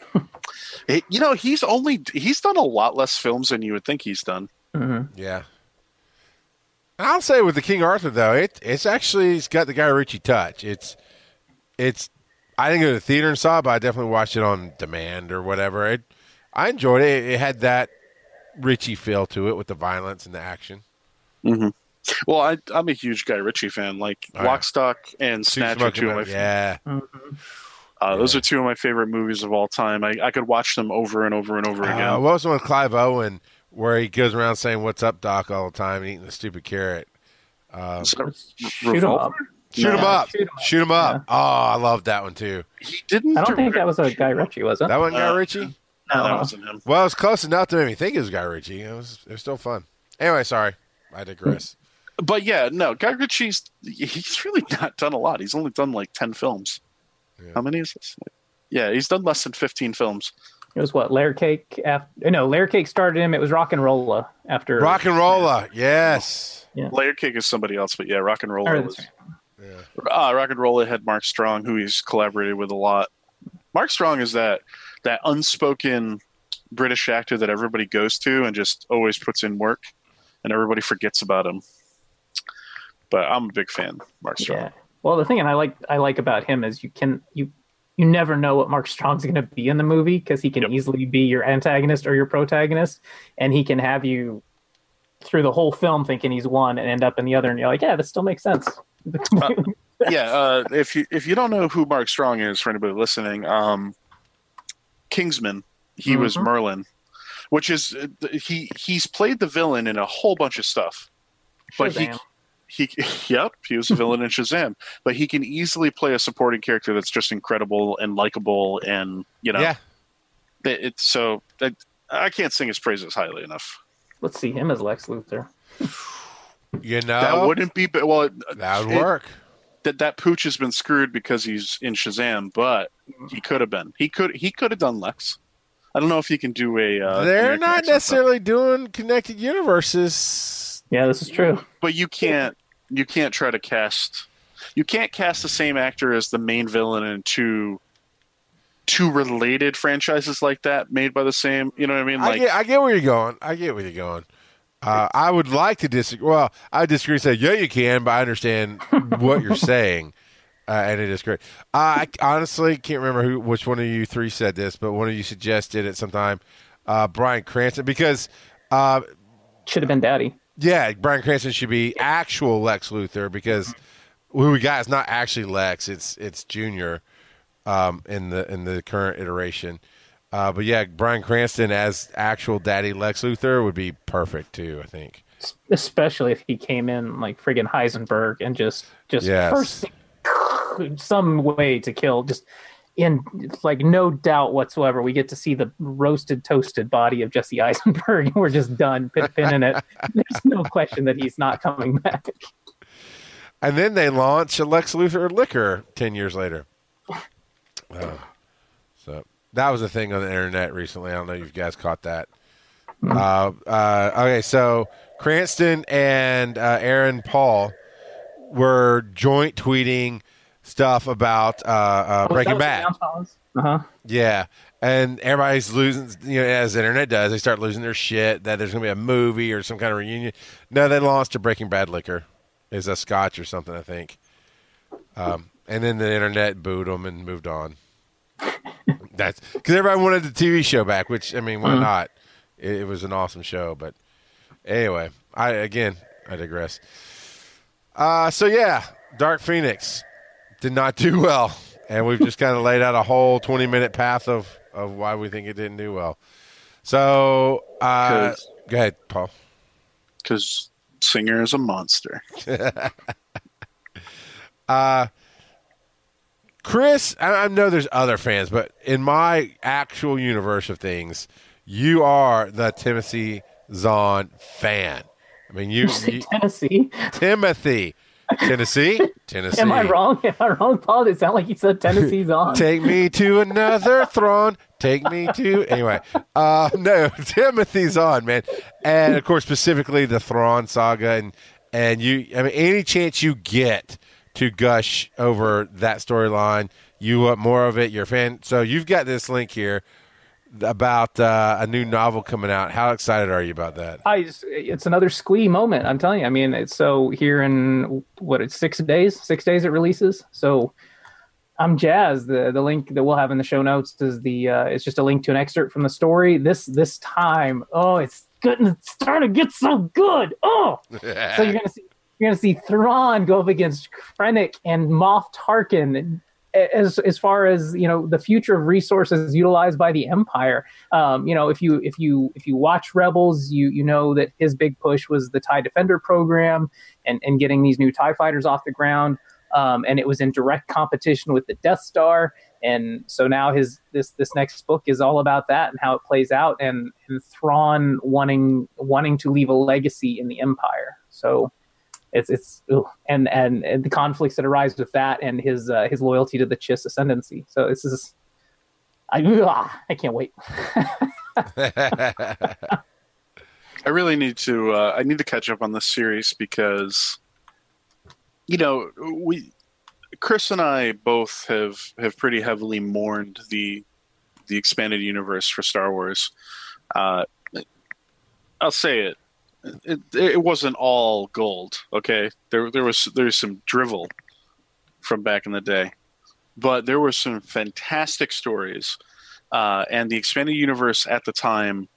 Speaker 2: He's done a lot less films than you would think he's done.
Speaker 3: Mm-hmm.
Speaker 1: Yeah. I'll say with the King Arthur though, it's got the Guy Ritchie touch. It's I didn't go to the theater and saw it, but I definitely watched it on demand or whatever. I enjoyed it. It had that Ritchie feel to it with the violence and the action.
Speaker 2: Mm-hmm. Well, I'm a huge Guy Ritchie fan. Like Lock, Stock, and Snatch are two of my
Speaker 1: yeah.
Speaker 2: Those are two of my favorite movies of all time. I could watch them over and over and over again.
Speaker 1: What was the one with Clive Owen where he goes around saying "What's up, Doc" all the time and eating the stupid carrot?
Speaker 3: Shoot 'em up.
Speaker 1: Shoot him up! Shoot him up!
Speaker 3: Yeah.
Speaker 1: Oh, I love that one too.
Speaker 2: He didn't.
Speaker 3: I don't think that was a Guy Ritchie, was it?
Speaker 1: That wasn't Guy Ritchie.
Speaker 2: No, that wasn't him.
Speaker 1: Well, it was close enough to make me think it was Guy Ritchie. It was still fun. Anyway, sorry, I digress.
Speaker 2: But yeah, no, Guy Ritchie's he's really not done a lot. He's only done like 10 films.
Speaker 1: Yeah.
Speaker 2: How many is this? Yeah, he's done less than 15 films.
Speaker 3: It was what, Layer Cake? Layer Cake started him. It was Rock and Rolla after.
Speaker 1: Rock and Rolla, yes.
Speaker 2: Layer Cake is somebody else, but yeah, Rock and Rolla was.
Speaker 1: Yeah.
Speaker 2: Rock and Rolla had Mark Strong, who he's collaborated with a lot. Mark Strong is that unspoken British actor that everybody goes to and just always puts in work, and everybody forgets about him. But I'm a big fan, Mark Strong.
Speaker 3: Yeah. Well, the thing I like about him is you never know what Mark Strong's going to be in the movie, because he can easily be your antagonist or your protagonist, and he can have you through the whole film thinking he's one and end up in the other, and you're like, yeah, this still makes sense.
Speaker 2: If you don't know who Mark Strong is, for anybody listening, Kingsman, he was Merlin, which is he's played the villain in a whole bunch of stuff, but he was a villain in Shazam, but he can easily play a supporting character that's just incredible and likable, and I can't sing his praises highly enough.
Speaker 3: Let's see him as Lex Luthor.
Speaker 2: That wouldn't be well.
Speaker 1: That would work.
Speaker 2: That pooch has been screwed because he's in Shazam, but he could have been. He could have done Lex. I don't know if he can do a.
Speaker 1: They're not necessarily doing connected universes.
Speaker 3: Yeah, this is true.
Speaker 2: But you can't try to cast. You can't cast the same actor as the main villain in two related franchises like that made by the same. You know what I mean? Like,
Speaker 1: I get where you're going. I would like to disagree. Well, I disagree. Say, yeah, you can, but I understand what you're saying, and it is great. I honestly can't remember which one of you three said this, but one of you suggested at some time Bryan Cranston, because
Speaker 3: should have been Daddy.
Speaker 1: Yeah, Bryan Cranston should be actual Lex Luthor, because who we got is not actually Lex; it's Junior in the current iteration. But yeah, Bryan Cranston as actual Daddy Lex Luthor would be perfect too, I think.
Speaker 3: Especially if he came in like friggin' Heisenberg and just
Speaker 1: yes.
Speaker 3: first some way to kill, just in like no doubt whatsoever. We get to see the roasted, toasted body of Jesse Eisenberg, and we're just done pinning it. There's no question that he's not coming back.
Speaker 1: And then they launch a Lex Luthor liquor 10 years later. So that was a thing on the internet recently. I don't know if you guys caught that. Okay, so Cranston and Aaron Paul were joint tweeting stuff about Breaking Bad. Yeah, and everybody's losing, as the internet does, they start losing their shit that there's going to be a movie or some kind of reunion. No, they launched a Breaking Bad liquor. It's a scotch or something, I think. And then the internet booed them and moved on. That's because everybody wanted the TV show back, which, I mean, why not? It was an awesome show. But anyway, I digress. So yeah, Dark Phoenix did not do well, and we've just kind of laid out a whole 20-minute path of why we think it didn't do well. So go ahead, Paul.
Speaker 2: Because Singer is a monster.
Speaker 1: Chris, I know there's other fans, but in my actual universe of things, you are the Timothy Zahn fan. I mean, you
Speaker 3: Tennessee.
Speaker 1: Tennessee.
Speaker 3: Am I wrong, Paul? It sounded like you said Tennessee Zahn.
Speaker 1: Take me to another throne. Take me to anyway. No, Timothy Zahn, man, and of course specifically the Thrawn saga, and you. I mean, any chance you get to gush over that storyline, you want more of it. You're a fan, so you've got this link here about a new novel coming out. How excited are you about that?
Speaker 3: It's another squee moment. I'm telling you. I mean, it's so here in it's 6 days. 6 days it releases. So I'm jazzed. The link that we'll have in the show notes is it's just a link to an excerpt from the story. This time, it's good. It's starting to get so good. So you're gonna see Thrawn go up against Krennic and Moff Tarkin. As far as the future of resources utilized by the Empire, if you watch Rebels, you know that his big push was the TIE Defender program and getting these new TIE fighters off the ground, and it was in direct competition with the Death Star, and so now this next book is all about that and how it plays out, and Thrawn wanting to leave a legacy in the Empire. So. And the conflicts that arise with that and his loyalty to the Chiss ascendancy. So this is, I can't wait.
Speaker 2: I really need to catch up on this series because, Chris and I both have pretty heavily mourned the expanded universe for Star Wars. I'll say it. It wasn't all gold, okay? There's some drivel from back in the day, but there were some fantastic stories, and the expanded universe at the time.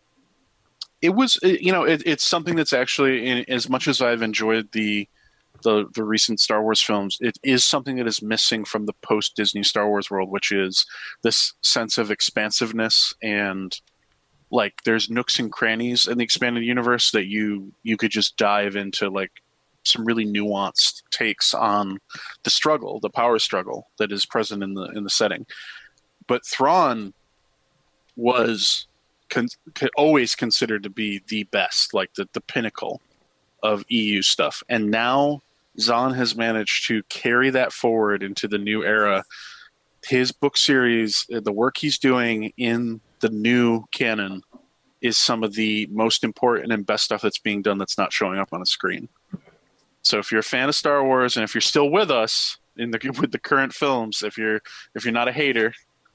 Speaker 2: It's something that's actually, as much as I've enjoyed the recent Star Wars films, it is something that is missing from the post Disney Star Wars world, which is this sense of expansiveness and. Like there's nooks and crannies in the expanded universe that you could just dive into, like some really nuanced takes on the power struggle that is present in the setting. But Thrawn was always considered to be the best, like the pinnacle of EU stuff. And now Zahn has managed to carry that forward into the new era. His book series, the work he's doing in the new canon is some of the most important and best stuff that's being done that's not showing up on a screen. So if you're a fan of Star Wars and if you're still with us with the current films, if you're not a hater,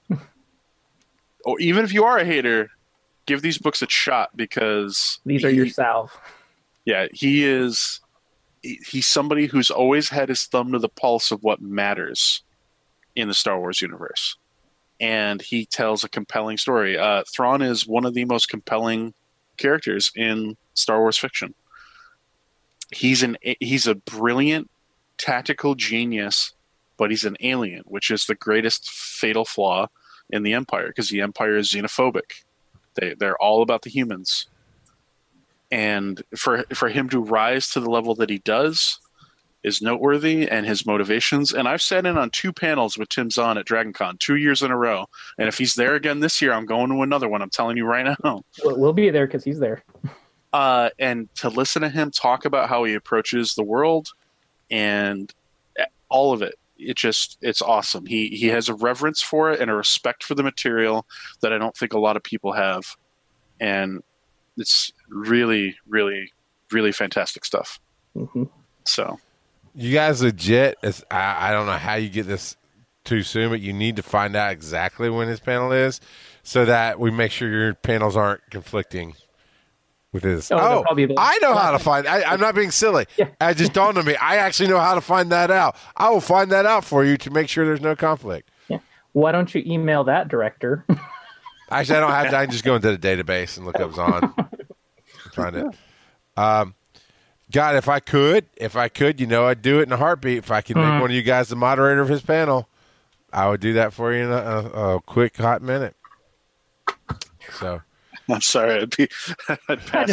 Speaker 2: or even if you are a hater, give these books a shot because
Speaker 3: these are your salve.
Speaker 2: Yeah, he's somebody who's always had his thumb to the pulse of what matters in the Star Wars universe. And he tells a compelling story. Thrawn is one of the most compelling characters in Star Wars fiction. He's a brilliant tactical genius, but he's an alien, which is the greatest fatal flaw in the Empire, because the Empire is xenophobic. They're all about the humans. And for him to rise to the level that he does is noteworthy, and his motivations. And I've sat in on 2 panels with Tim Zahn at DragonCon 2 years in a row. And if he's there again this year, I'm going to another one. I'm telling you right now.
Speaker 3: We'll be there because he's there.
Speaker 2: And to listen to him talk about how he approaches the world and all of it, it's awesome. He has a reverence for it and a respect for the material that I don't think a lot of people have. And it's really, really, really fantastic stuff.
Speaker 3: Mm-hmm.
Speaker 2: So.
Speaker 1: You guys legit, I don't know how you get this too soon, but you need to find out exactly when his panel is so that we make sure your panels aren't conflicting with his. I know how to find I'm not being silly.
Speaker 3: Yeah.
Speaker 1: It just dawned on me. I actually know how to find that out. I will find that out for you to make sure there's no conflict.
Speaker 3: Yeah. Why don't you email that director?
Speaker 1: Actually, I don't have to. I can just go into the database and look up Zahn and find it. God, if I could, I'd do it in a heartbeat. If I could make one of you guys the moderator of his panel, I would do that for you in a quick, hot minute. So,
Speaker 2: I'm sorry, I'd pass.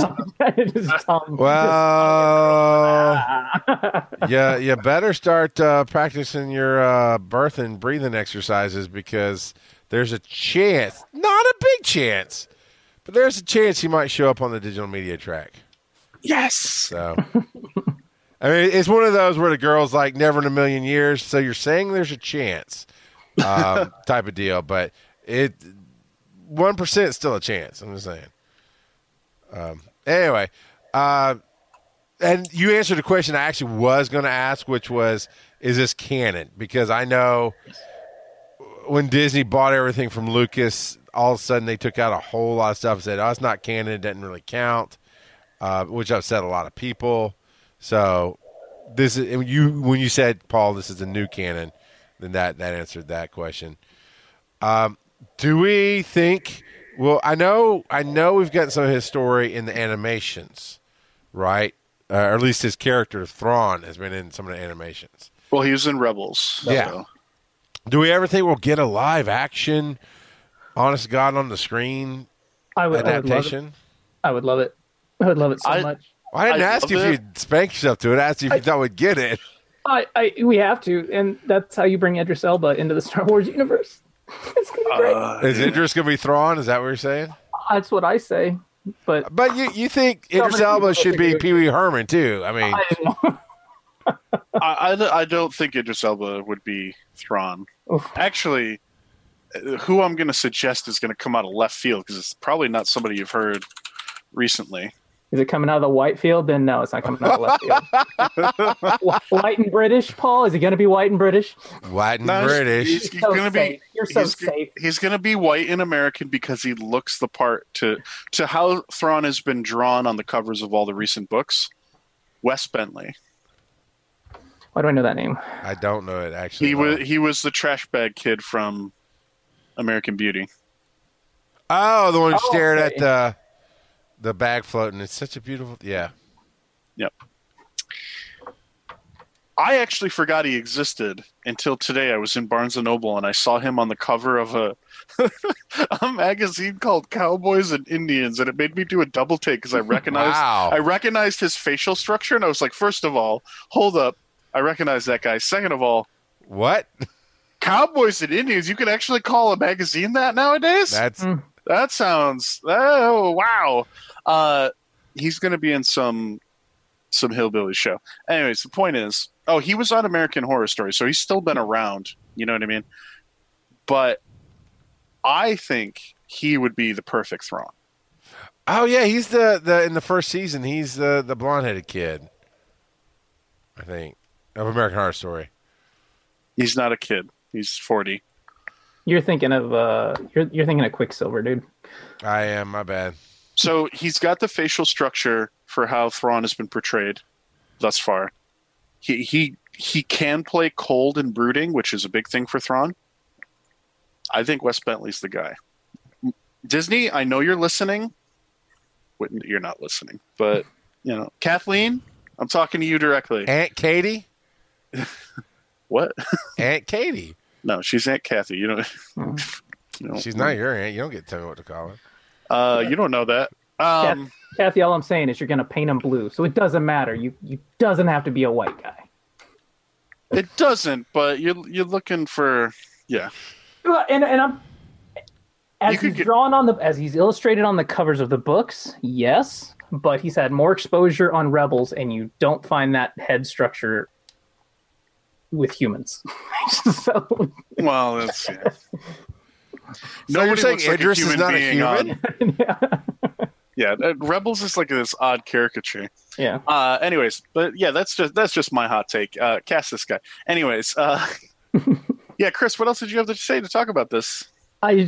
Speaker 1: Yeah, you better start practicing your birth and breathing exercises because there's a chance, not a big chance, but there's a chance he might show up on the digital media track.
Speaker 2: Yes.
Speaker 1: So, I mean, it's one of those where the girl's like, never in a million years. So you're saying there's a chance, type of deal, but 1% is still a chance. I'm just saying. Anyway, and you answered a question I actually was going to ask, which was, is this canon? Because I know when Disney bought everything from Lucas, all of a sudden they took out a whole lot of stuff and said, oh, it's not canon. It doesn't really count, which upset a lot of people. So this is when you said, Paul, this is a new canon, then that answered that question. Do we think? Well, I know we've gotten some of his story in the animations, right? Or at least his character Thrawn has been in some of the animations.
Speaker 2: Well, he was in Rebels.
Speaker 1: Yeah.
Speaker 2: So.
Speaker 1: Do we ever think we'll get a live action, honest to God, on the screen adaptation?
Speaker 3: I would love it. I would love it so much.
Speaker 1: I didn't ask you if you'd spank yourself to it. I asked you if you thought we'd get it.
Speaker 3: We have to, and that's how you bring Idris Elba into the Star Wars universe. It's gonna be great.
Speaker 1: Is Idris gonna be Thrawn? Is that what you're saying?
Speaker 3: That's what I say. But
Speaker 1: you think Idris Elba should be Pee Wee Herman too? I mean,
Speaker 2: I don't think Idris Elba would be Thrawn.
Speaker 3: Oof.
Speaker 2: Actually, who I'm going to suggest is going to come out of left field because it's probably not somebody you've heard recently.
Speaker 3: Is it coming out of the white field? Then no, it's not coming out of the left field. White and British, Paul? Is he going to be white and British?
Speaker 1: White and British.
Speaker 2: He's going to be.
Speaker 3: You're so safe.
Speaker 2: He's going to be white and American because he looks the part to how Thrawn has been drawn on the covers of all the recent books. Wes Bentley.
Speaker 3: Why do I know that name?
Speaker 1: I don't know it actually.
Speaker 2: He was the trash bag kid from American Beauty.
Speaker 1: Oh, the one who stared at the bag floating. It's such a beautiful. Yeah.
Speaker 2: Yep. I actually forgot he existed until today. I was in Barnes & Noble and I saw him on the cover of a magazine called Cowboys and Indians, and it made me do a double take because I recognized his facial structure, and I was like, first of all, hold up, I recognize that guy. Second of all,
Speaker 1: what?
Speaker 2: Cowboys and Indians? You can actually call a magazine that nowadays? That sounds wow. He's going to be in some hillbilly show. Anyways, the point is, he was on American Horror Story, so he's still been around. You know what I mean? But I think he would be the perfect Thrawn.
Speaker 1: Oh yeah, he's the in the first season. He's the blonde-headed kid, I think, of American Horror Story.
Speaker 2: He's not a kid. He's 40.
Speaker 3: You're thinking of you're thinking of Quicksilver, dude.
Speaker 1: I am. My bad.
Speaker 2: So he's got the facial structure for how Thrawn has been portrayed thus far. He can play cold and brooding, which is a big thing for Thrawn. I think Wes Bentley's the guy. Disney, I know you're listening. You're not listening, but Kathleen, I'm talking to you directly.
Speaker 1: Aunt Katie?
Speaker 2: What?
Speaker 1: Aunt Katie.
Speaker 2: No, she's Aunt Kathy.
Speaker 1: She's not your aunt. You don't get to tell me what to call her.
Speaker 2: You don't know that.
Speaker 3: Kathy, all I'm saying is you're going to paint him blue, so it doesn't matter. You doesn't have to be a white guy.
Speaker 2: It doesn't, but you're looking for
Speaker 3: And I'm as he's illustrated on the covers of the books, yes, but he's had more exposure on Rebels, and you don't find that head structure with humans.
Speaker 2: Well, that's
Speaker 1: So you're saying Idris is not a human?
Speaker 2: Yeah, Rebels is like this odd caricature.
Speaker 3: Yeah.
Speaker 2: Anyways, but yeah, that's just my hot take. Cast this guy. Anyways, yeah, Chris, what else did you have to say to talk about this?
Speaker 3: Web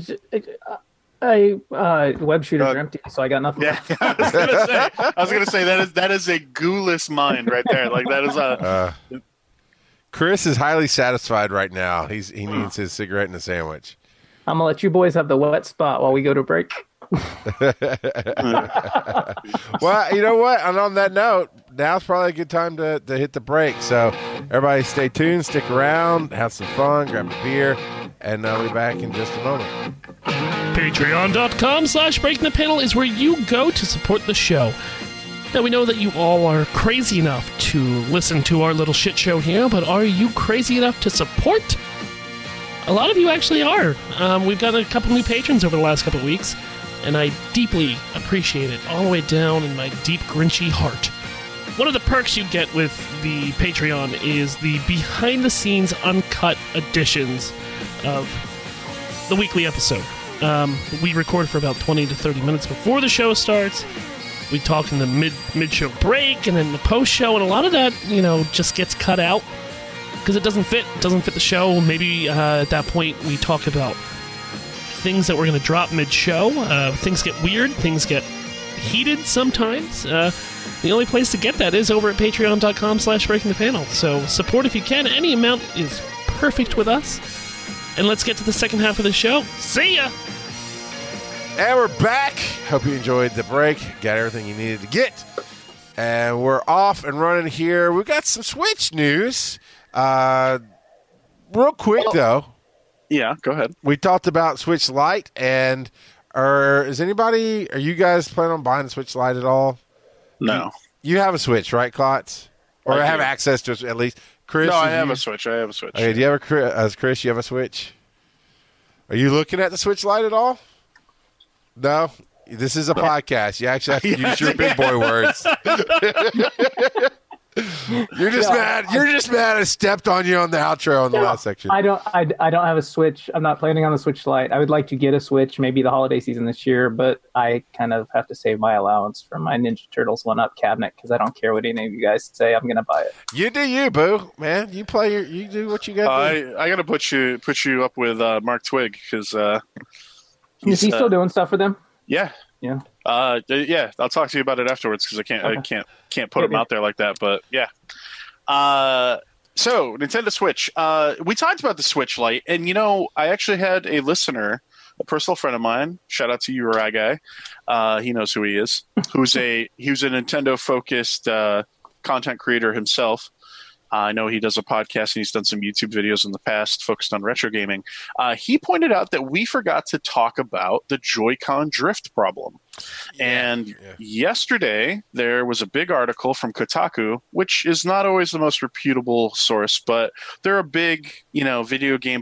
Speaker 3: shooters are empty, so I got nothing.
Speaker 2: Yeah, I was gonna say that is a ghoulish mind right there. Like that is a.
Speaker 1: Chris is highly satisfied right now. He needs his cigarette and a sandwich.
Speaker 3: I'm gonna let you boys have the wet spot while we go to break.
Speaker 1: Well, you know what? And on that note, now's probably a good time to hit the break. So everybody stay tuned, stick around, have some fun, grab a beer, and I'll be back in just a moment.
Speaker 4: Patreon.com/Breaking the Panel is where you go to support the show. Now, we know that you all are crazy enough to listen to our little shit show here, but are you crazy enough to support? A lot of you actually are. We've got a couple new patrons over the last couple of weeks, and I deeply appreciate it all the way down in my deep, grinchy heart. One of the perks you get with the Patreon is the behind-the-scenes uncut editions of the weekly episode. We record for about 20 to 30 minutes before the show starts. We talk in the mid-show break and then the post-show, and a lot of that, just gets cut out because it doesn't fit the show. Maybe at that point we talk about things that we're going to drop mid-show. Things get weird. Things get heated sometimes. The only place to get that is over at patreon.com/Breaking the Panel. So support if you can. Any amount is perfect with us. And let's get to the second half of the show. See ya!
Speaker 1: And we're back. Hope you enjoyed the break. Got everything you needed to get. And we're off and running here. We've got some Switch news. Real quick, though.
Speaker 2: Yeah, go ahead.
Speaker 1: We talked about Switch Lite, and are you guys planning on buying the Switch Lite at all?
Speaker 2: No.
Speaker 1: You have a Switch, right, Klotz? Or
Speaker 2: I
Speaker 1: have
Speaker 2: do.
Speaker 1: access to it at least. Chris?
Speaker 2: No, I have a Switch.
Speaker 1: Okay, do you have Chris, you have a Switch? Are you looking at the Switch Lite at all? No? This is a podcast. You actually have to use your big boy words. You're just mad. You're just mad I stepped on you on the outro in the last section.
Speaker 3: I don't have a Switch. I'm not planning on the Switch Lite. I would like to get a Switch, maybe the holiday season this year, but I kind of have to save my allowance for my Ninja Turtles 1-Up cabinet because I don't care what any of you guys say. I'm gonna buy it.
Speaker 1: You do you, boo, man. You do what you got to do.
Speaker 2: I gotta put you up with Mark Twig because
Speaker 3: is he still doing stuff for them?
Speaker 2: Yeah.
Speaker 3: Yeah.
Speaker 2: Yeah, I'll talk to you about it afterwards because I can't put them out there like that. But yeah. So Nintendo Switch. We talked about the Switch Lite, and I actually had a listener, a personal friend of mine. Shout out to you, Rai guy. He knows who he is. He was a Nintendo focused content creator himself. I know he does a podcast and he's done some YouTube videos in the past focused on retro gaming. He pointed out that we forgot to talk about the Joy-Con drift problem. Yesterday, there was a big article from Kotaku, which is not always the most reputable source, but they're a big, video game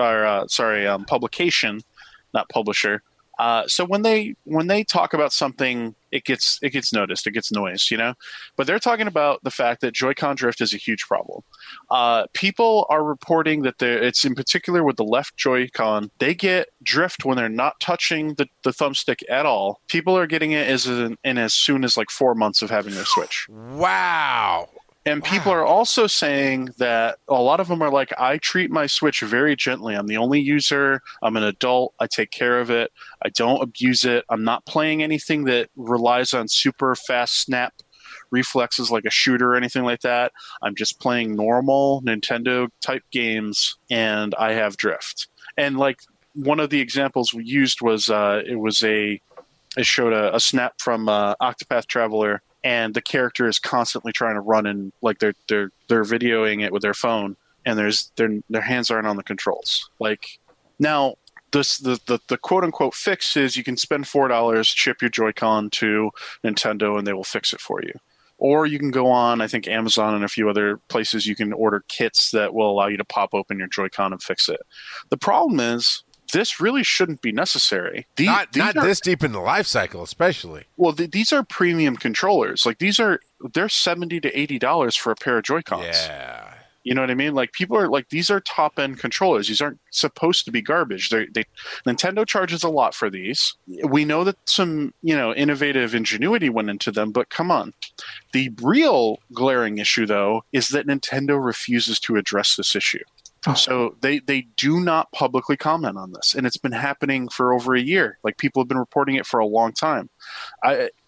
Speaker 2: publication, not publisher. So when they talk about something, it gets noticed, it gets noise, But they're talking about the fact that Joy-Con drift is a huge problem. People are reporting that it's in particular with the left Joy-Con, they get drift when they're not touching the thumbstick at all. People are getting it as soon as like 4 months of having their Switch.
Speaker 1: Wow.
Speaker 2: And people are also saying that a lot of them are like, I treat my Switch very gently. I'm the only user. I'm an adult. I take care of it. I don't abuse it. I'm not playing anything that relies on super fast snap reflexes like a shooter or anything like that. I'm just playing normal Nintendo type games, and I have drift. And like one of the examples we used was it showed a snap from Octopath Traveler. And the character is constantly trying to run and like they're videoing it with their phone, and their hands aren't on the controls. Like now, the quote unquote fix is you can spend $4, ship your Joy-Con to Nintendo, and they will fix it for you. Or you can go on, I think Amazon and a few other places, you can order kits that will allow you to pop open your Joy-Con and fix it. The problem is, this really shouldn't be necessary.
Speaker 1: Not this deep in the life cycle, especially.
Speaker 2: Well, these are premium controllers. Like they're $70 to $80 for a pair of Joy-Cons.
Speaker 1: Yeah.
Speaker 2: You know what I mean? Like people are like, these are top end controllers. These aren't supposed to be garbage. Nintendo charges a lot for these. We know that some innovative ingenuity went into them, but come on. The real glaring issue though is that Nintendo refuses to address this issue. So they do not publicly comment on this, and it's been happening for over a year. Like people have been reporting it for a long time.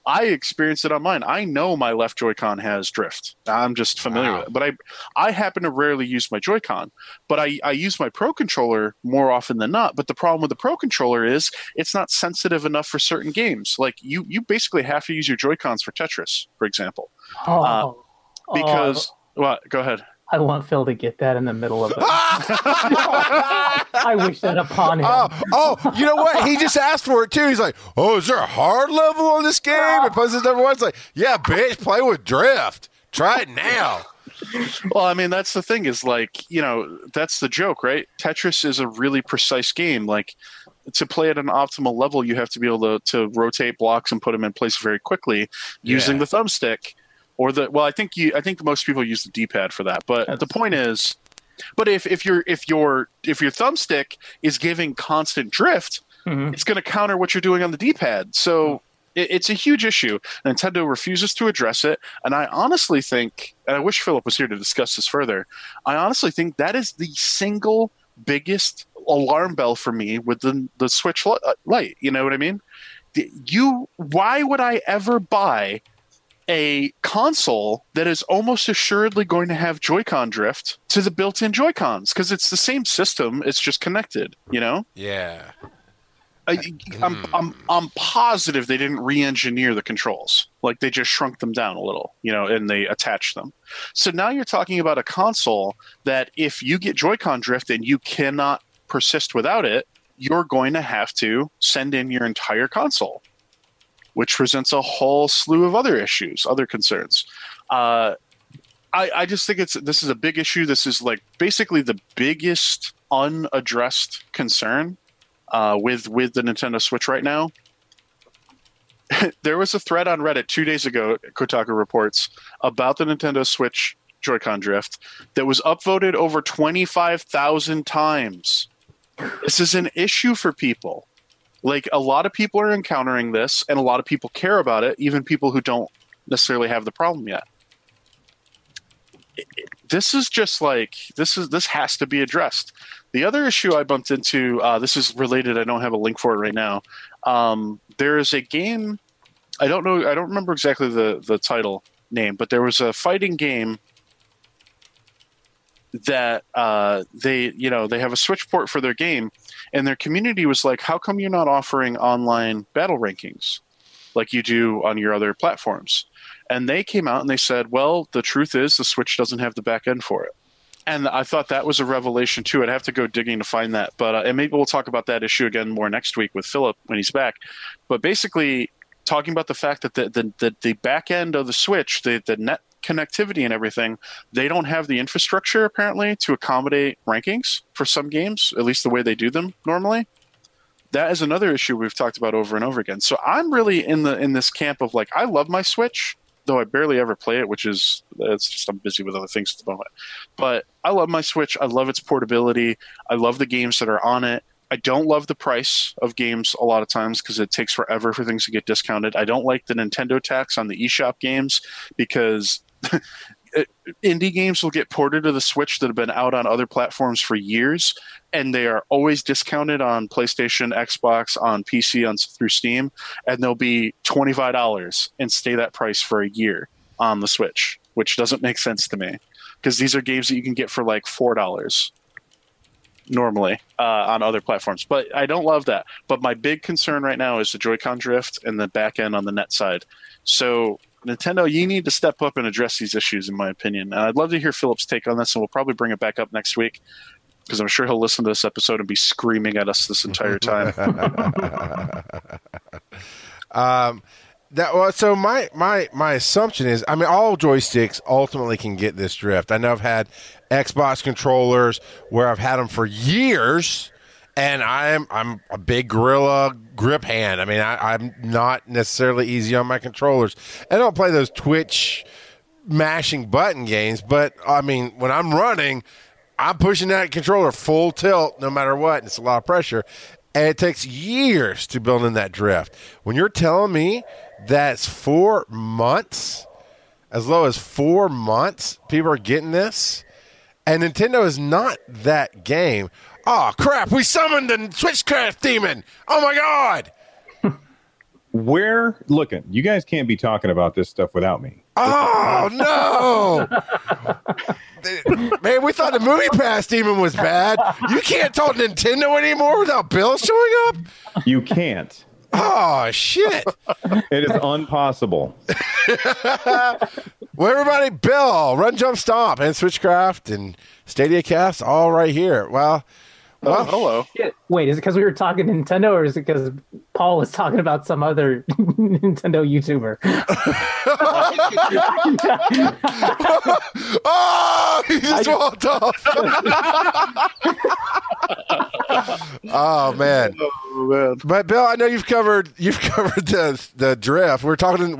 Speaker 2: I experienced it on mine. I know my left Joy-Con has drift. I'm just familiar with it. But I happen to rarely use my Joy-Con. But I use my Pro Controller more often than not. But the problem with the Pro Controller is it's not sensitive enough for certain games. Like, you basically have to use your Joy-Cons for Tetris, for example. Because well, go ahead.
Speaker 3: I want Phil to get that in the middle of it. I wish that upon him.
Speaker 1: Oh, you know what? He just asked for it, too. He's like, oh, is there a hard level on this game? And puts his number one. It's like, yeah, bitch, play with drift. Try it now.
Speaker 2: Well, I mean, that's the thing is, like, you know, that's the joke, right? Tetris is a really precise game. Like, to play at an optimal level, you have to be able to rotate blocks and put them in place very quickly using the thumbstick. Or I think most people use the D-pad for that. But the point is, but if your thumbstick is giving constant drift, it's going to counter what you're doing on the D-pad. So it's a huge issue. Nintendo refuses to address it, and I honestly think, and I wish Philip was here to discuss this further, I honestly think that is the single biggest alarm bell for me with the Switch Lite. You know what I mean? Why would I ever buy a console that is almost assuredly going to have Joy-Con drift to the built-in Joy-Cons? Because it's the same system, it's just connected, you know?
Speaker 1: Yeah.
Speaker 2: I'm positive they didn't re-engineer the controls. Like, they just shrunk them down a little, you know, and they attached them. So now you're talking about a console that if you get Joy-Con drift and you cannot persist without it, you're going to have to send in your entire console, which presents a whole slew of other issues, other concerns. I just think this is a big issue. This is like basically the biggest unaddressed concern with the Nintendo Switch right now. There was a thread on Reddit 2 days ago, Kotaku reports, about the Nintendo Switch Joy-Con drift that was upvoted over 25,000 times. This is an issue for people. Like, a lot of people are encountering this, and a lot of people care about it, even people who don't necessarily have the problem yet. This is just like, this has to be addressed. The other issue I bumped into, this is related, I don't have a link for it right now. There is a game, I don't remember exactly the title name, but there was a fighting game that they have a Switch port for their game, and their community was like, how come you're not offering online battle rankings like you do on your other platforms? And they came out and they said, well, the truth is the Switch doesn't have the back end for it. And I thought that was a revelation too. I'd have to go digging to find that, but and maybe we'll talk about that issue again more next week with Philip when he's back. But basically, talking about the fact that the back end of the Switch, the net connectivity and everything, they don't have the infrastructure apparently to accommodate rankings for some games, at least the way they do them normally. That is another issue we've talked about over and over again. So I'm really in this camp of like, I love my Switch, though I barely ever play it, it's just I'm busy with other things at the moment. But I love my Switch. I love its portability. I love the games that are on it. I don't love the price of games a lot of times because it takes forever for things to get discounted. I don't like the Nintendo tax on the eShop games because indie games will get ported to the Switch that have been out on other platforms for years, and they are always discounted on PlayStation, Xbox, on PC, through Steam, and they'll be $25 and stay that price for a year on the Switch, which doesn't make sense to me because these are games that you can get for like $4 normally on other platforms. But I don't love that. But my big concern right now is the Joy-Con drift and the back end on the net side. So Nintendo, you need to step up and address these issues, in my opinion. And I'd love to hear Philip's take on this, and we'll probably bring it back up next week because I'm sure he'll listen to this episode and be screaming at us this entire time.
Speaker 1: So my assumption is, I mean, all joysticks ultimately can get this drift. I know I've had Xbox controllers where I've had them for years, and I'm a big gorilla grip hand. I mean, I'm not necessarily easy on my controllers. I don't play those Twitch mashing button games, but I mean, when I'm running, I'm pushing that controller full tilt no matter what, and it's a lot of pressure. And it takes years to build in that drift. When you're telling me that's 4 months, as low as 4 months, people are getting this, and Nintendo is not that game. Oh, crap, we summoned the Switchcraft demon. Oh, my God.
Speaker 5: Looking, you guys can't be talking about this stuff without me.
Speaker 1: Oh no, man! We thought the Movie Pass demon was bad. You can't talk Nintendo anymore without Bill showing up.
Speaker 5: You can't.
Speaker 1: Oh shit!
Speaker 5: It is impossible.
Speaker 1: Well, everybody, Bill, Run, Jump, Stomp, and Switchcraft and Stadia Cast, all right here. Well,
Speaker 2: hello.
Speaker 3: Shit. Wait, is it because we were talking Nintendo, or is it because Paul was talking about some other Nintendo YouTuber?
Speaker 1: Oh, he just walked off. Oh man.
Speaker 2: Oh, man.
Speaker 1: But Bill, I know you've covered the drift. We're talking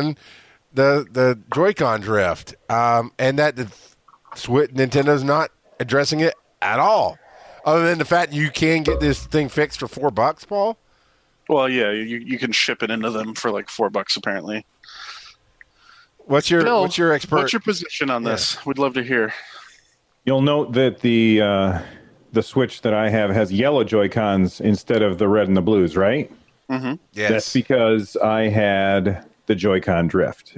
Speaker 1: the Joy-Con drift, and that Nintendo's not addressing it at all, other than the fact you can get this thing fixed for $4, Paul.
Speaker 2: Well, yeah, you can ship it into them for like $4 apparently.
Speaker 1: What's your
Speaker 2: Bill,
Speaker 1: what's your expert?
Speaker 2: What's your position on this? We'd love to hear.
Speaker 5: You'll note that the Switch that I have has yellow Joy-Cons instead of the red and the blues, right?
Speaker 2: Mm-hmm.
Speaker 1: Yes.
Speaker 5: That's because I had the Joy-Con drift.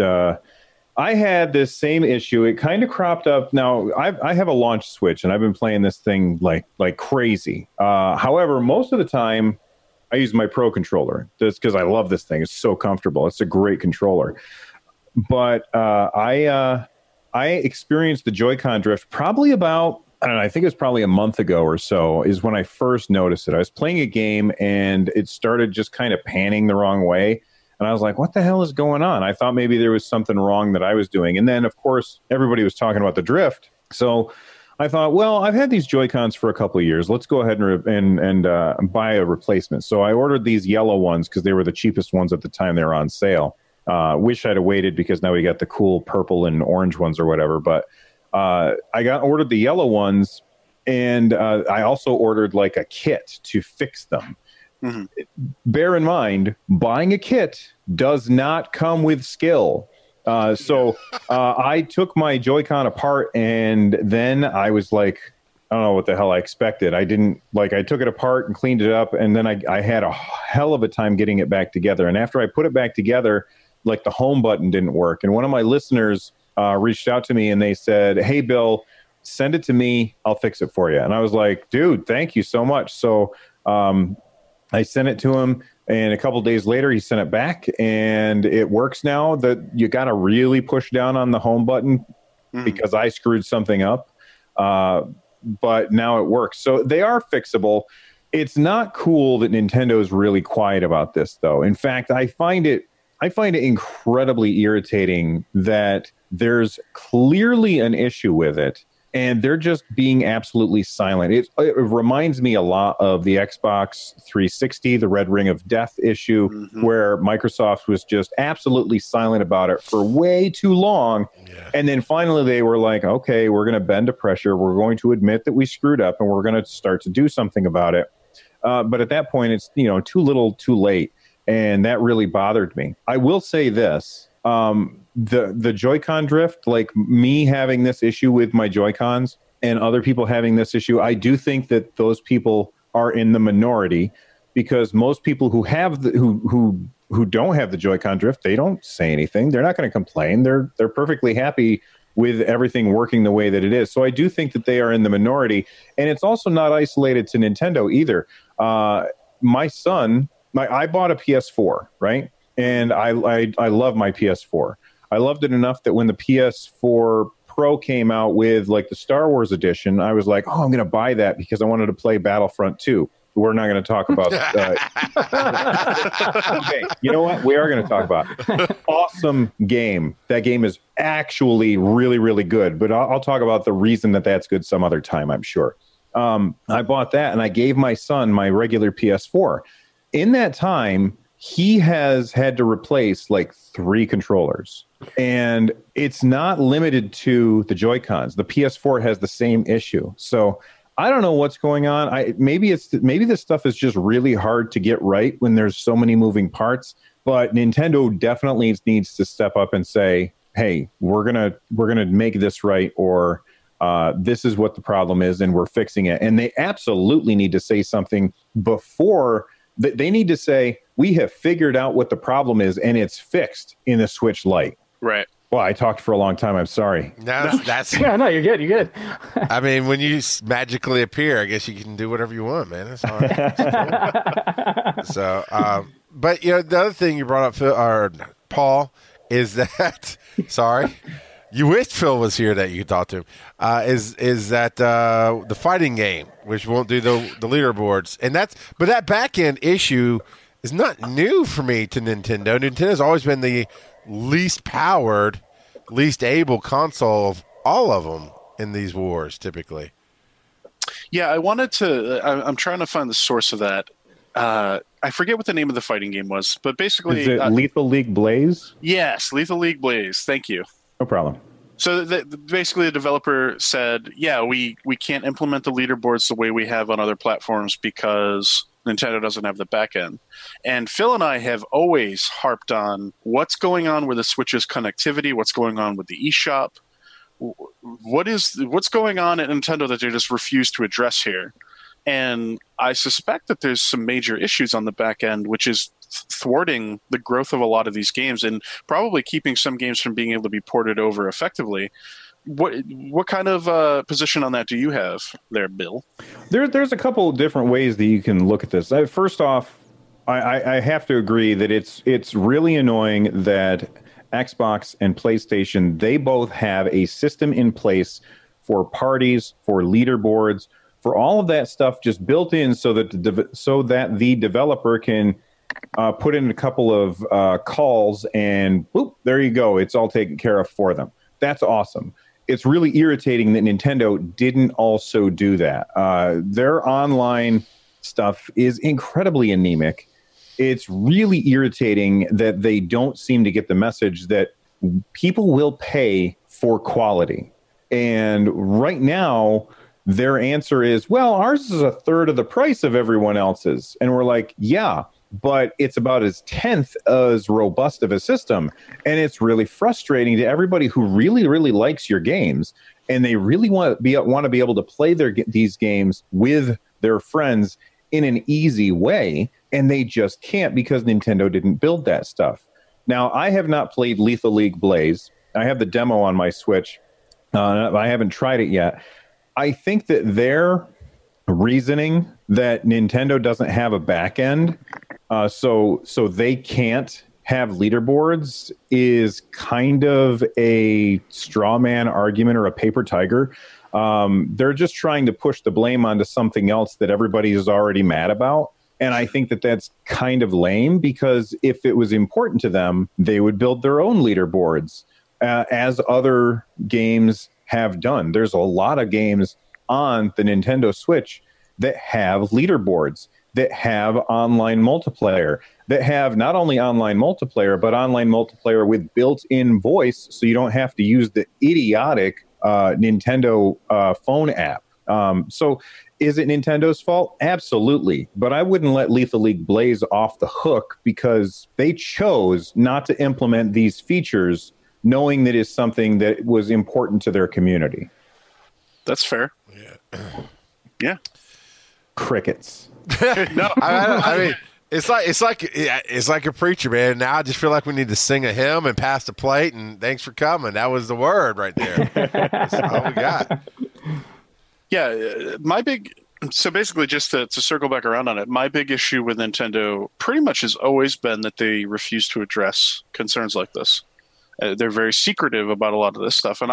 Speaker 5: I had this same issue. It kind of cropped up. Now, I have a launch Switch, and I've been playing this thing like crazy. However, most of the time, I use my Pro controller just because I love this thing. It's so comfortable. It's a great controller. But I experienced the Joy-Con drift probably about, I don't know, I think it was probably a month ago or so is when I first noticed it. I was playing a game, and it started just kind of panning the wrong way. And I was like, what the hell is going on? I thought maybe there was something wrong that I was doing. And then, of course, everybody was talking about the drift. So I thought, well, I've had these Joy-Cons for a couple of years. Let's go ahead and buy a replacement. So I ordered these yellow ones because they were the cheapest ones at the time they were on sale. Wish I'd have waited because now we got the cool purple and orange ones or whatever. But I ordered the yellow ones, and I also ordered like a kit to fix them. Mm-hmm. Bear in mind, buying a kit does not come with skill. So I took my Joy-Con apart, and then I was like, I don't know what the hell I expected. I took it apart and cleaned it up, and then I had a hell of a time getting it back together. And after I put it back together, like the home button didn't work. And one of my listeners reached out to me, and they said, hey, Bill, send it to me. I'll fix it for you. And I was like, dude, thank you so much. So I sent it to him, and a couple of days later, he sent it back, and it works now. That you got to really push down on the home button because I screwed something up, but now it works. So they are fixable. It's not cool that Nintendo is really quiet about this, though. In fact, I find it incredibly irritating that there's clearly an issue with it, and they're just being absolutely silent. It reminds me a lot of the Xbox 360, the Red Ring of Death issue, where Microsoft was just absolutely silent about it for way too long. Yeah. And then finally they were like, okay, we're going to bend to pressure. We're going to admit that we screwed up, and we're going to start to do something about it. But at that point, it's too little, too late. And that really bothered me. I will say this. The Joy-Con drift, like me having this issue with my Joy-Cons and other people having this issue, I do think that those people are in the minority, because most people who have who don't have the Joy-Con drift, they don't say anything. They're not going to complain. They're perfectly happy with everything working the way that it is. So I do think that they are in the minority, and it's also not isolated to Nintendo either. My son, I bought a PS4, right? And I love my PS4. I loved it enough that when the PS4 Pro came out with like the Star Wars edition, I was like, oh, I'm going to buy that because I wanted to play Battlefront 2. We're not going to talk about okay, you know what? We are going to talk about it. Awesome game. That game is actually really, really good. But I'll talk about the reason that that's good some other time, I'm sure. I bought that, and I gave my son my regular PS4. In that time, he has had to replace like 3 controllers, and it's not limited to the Joy-Cons. The PS4 has the same issue. So I don't know what's going on. Maybe this stuff is just really hard to get right when there's so many moving parts, but Nintendo definitely needs to step up and say, hey, we're going to make this right, or this is what the problem is, and we're fixing it. And they absolutely need to say something before. They need to say, we have figured out what the problem is, and it's fixed in the Switch Lite.
Speaker 2: Right.
Speaker 5: Well, I talked for a long time. I'm sorry.
Speaker 1: That's
Speaker 3: Yeah, no, you're good. You're good.
Speaker 1: I mean, when you magically appear, I guess you can do whatever you want, man. That's all right. So, but the other thing you brought up, Phil, or Paul, is that sorry, you wished Phil was here that you could talk to him. Is that the fighting game, which won't do the leaderboards, and that back end issue is not new for me to Nintendo. Nintendo's always been the least powered, least able console of all of them in these wars, typically.
Speaker 2: Yeah, I wanted to. I'm trying to find the source of that. I forget what the name of the fighting game was, but basically,
Speaker 5: Is it Lethal League Blaze?
Speaker 2: Yes, Lethal League Blaze. Thank you.
Speaker 5: No problem.
Speaker 2: So basically, the developer said, "Yeah, we can't implement the leaderboards the way we have on other platforms because Nintendo doesn't have the back end." And Phil and I have always harped on what's going on with the Switch's connectivity, what's going on with the eShop, what's going on at Nintendo that they just refuse to address here. And I suspect that there's some major issues on the back end, which is thwarting the growth of a lot of these games and probably keeping some games from being able to be ported over effectively. What kind of position on that do you have there, Bill?
Speaker 5: There's a couple of different ways that you can look at this. First off, I have to agree that it's really annoying that Xbox and PlayStation, they both have a system in place for parties, for leaderboards, for all of that stuff just built in so that the developer can put in a couple of calls and boop, there you go. It's all taken care of for them. That's awesome. It's really irritating that Nintendo didn't also do that. Their online stuff is incredibly anemic. It's really irritating that they don't seem to get the message that people will pay for quality. And right now, their answer is, well, ours is a third of the price of everyone else's. And we're like, yeah, but it's about as 10th as robust of a system. And it's really frustrating to everybody who really, really likes your games. And they really want to be able to play these games with their friends in an easy way. And they just can't because Nintendo didn't build that stuff. Now, I have not played Lethal League Blaze. I have the demo on my Switch. I haven't tried it yet. I think that their reasoning that Nintendo doesn't have a back end, so they can't have leaderboards, is kind of a straw man argument or a paper tiger. They're just trying to push the blame onto something else that everybody is already mad about. And I think that that's kind of lame because if it was important to them, they would build their own leaderboards, as other games have done. There's a lot of games on the Nintendo Switch that have leaderboards, that have online multiplayer, that have not only online multiplayer, but online multiplayer with built-in voice, so you don't have to use the idiotic Nintendo phone app. So is it Nintendo's fault? Absolutely. But I wouldn't let Lethal League Blaze off the hook because they chose not to implement these features knowing that is something that was important to their community.
Speaker 2: That's fair. Yeah.
Speaker 5: Crickets.
Speaker 2: No,
Speaker 1: I mean, it's like a preacher, man. Now I just feel like we need to sing a hymn and pass the plate. And thanks for coming. That was the word right there. That's all we got.
Speaker 2: Yeah, so basically just to circle back around on it, my big issue with Nintendo pretty much has always been that they refuse to address concerns like this. They're very secretive about a lot of this stuff. And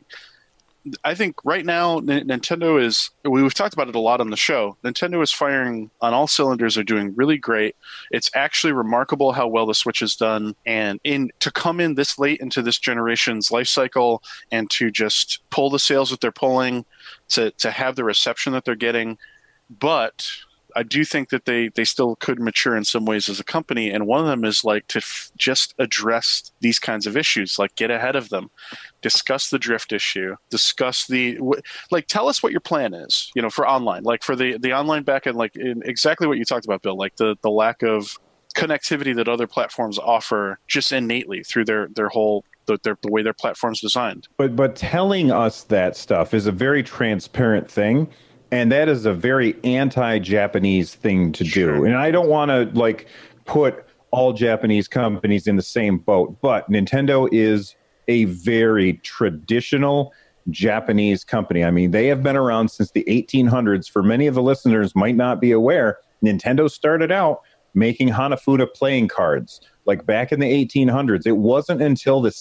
Speaker 2: I think right now Nintendo is, we've talked about it a lot on the show, Nintendo is firing on all cylinders, are doing really great. It's actually remarkable how well the Switch has done, and to come in this late into this generation's life cycle and to just pull the sales that they're pulling, to have the reception that they're getting. But I do think that they still could mature in some ways as a company, and one of them is like to just address these kinds of issues, like get ahead of them, discuss the drift issue, discuss tell us what your plan is, for online, like for the online backend, like exactly what you talked about, Bill, like the lack of connectivity that other platforms offer just innately through their whole the way their platform's designed.
Speaker 5: But telling us that stuff is a very transparent thing. And that is a very anti-Japanese thing to do. And I don't want to put all Japanese companies in the same boat, but Nintendo is a very traditional Japanese company. I mean, they have been around since the 1800s. For many of the listeners might not be aware, Nintendo started out making Hanafuda playing cards, like back in the 1800s. It wasn't until the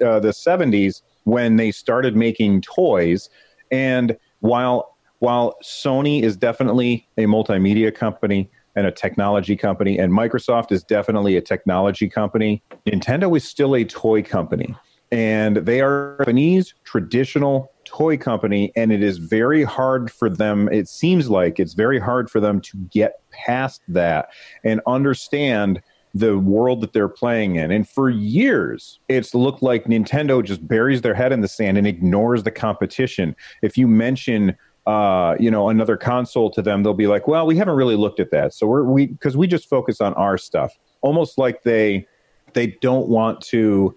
Speaker 5: 70s when they started making toys. And while Sony is definitely a multimedia company and a technology company, and Microsoft is definitely a technology company, Nintendo is still a toy company. And they are a Japanese traditional toy company, and it is very hard for them. It seems like it's very hard for them to get past that and understand the world that they're playing in. And for years, it's looked like Nintendo just buries their head in the sand and ignores the competition. If you mention another console to them, they'll be like, well, we haven't really looked at that. So because we just focus on our stuff. Almost like they don't want to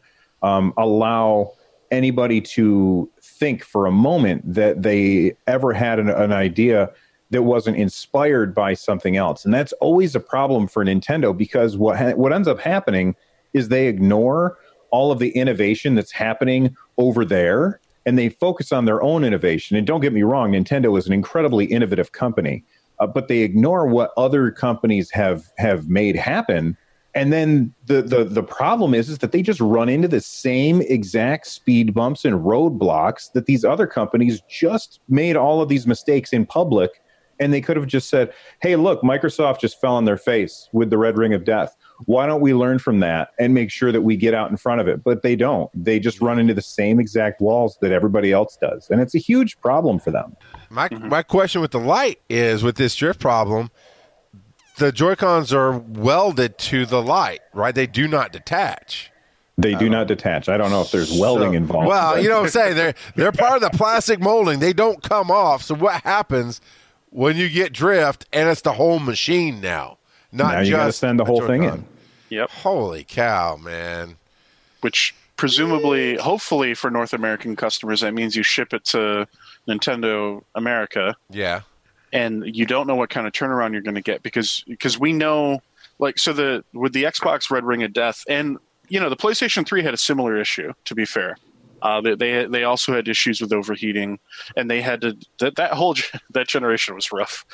Speaker 5: allow anybody to think for a moment that they ever had an idea that wasn't inspired by something else. And that's always a problem for Nintendo, because what ends up happening is they ignore all of the innovation that's happening over there, and they focus on their own innovation. And don't get me wrong, Nintendo is an incredibly innovative company, but they ignore what other companies have made happen. And then the problem is that they just run into the same exact speed bumps and roadblocks that these other companies just made all of these mistakes in public. And they could have just said, hey, look, Microsoft just fell on their face with the Red Ring of Death. Why don't we learn from that and make sure that we get out in front of it? But they don't. They just run into the same exact walls that everybody else does. And it's a huge problem for them.
Speaker 1: My question with the light is, with this drift problem, the Joy-Cons are welded to the light, right? They do not detach.
Speaker 5: They do not detach. I don't know if there's welding involved.
Speaker 1: Well, you know what I'm saying? They're part of the plastic molding. They don't come off. So what happens when you get drift and it's the whole machine now? Now you got to
Speaker 5: send the whole thing in.
Speaker 2: Yep.
Speaker 1: Holy cow, man.
Speaker 2: Which presumably, hopefully for North American customers, that means you ship it to Nintendo America.
Speaker 1: Yeah.
Speaker 2: And you don't know what kind of turnaround you're going to get because we know, like, so with the Xbox Red Ring of Death, and the PlayStation 3 had a similar issue, to be fair. They also had issues with overheating, and they had to that generation was rough.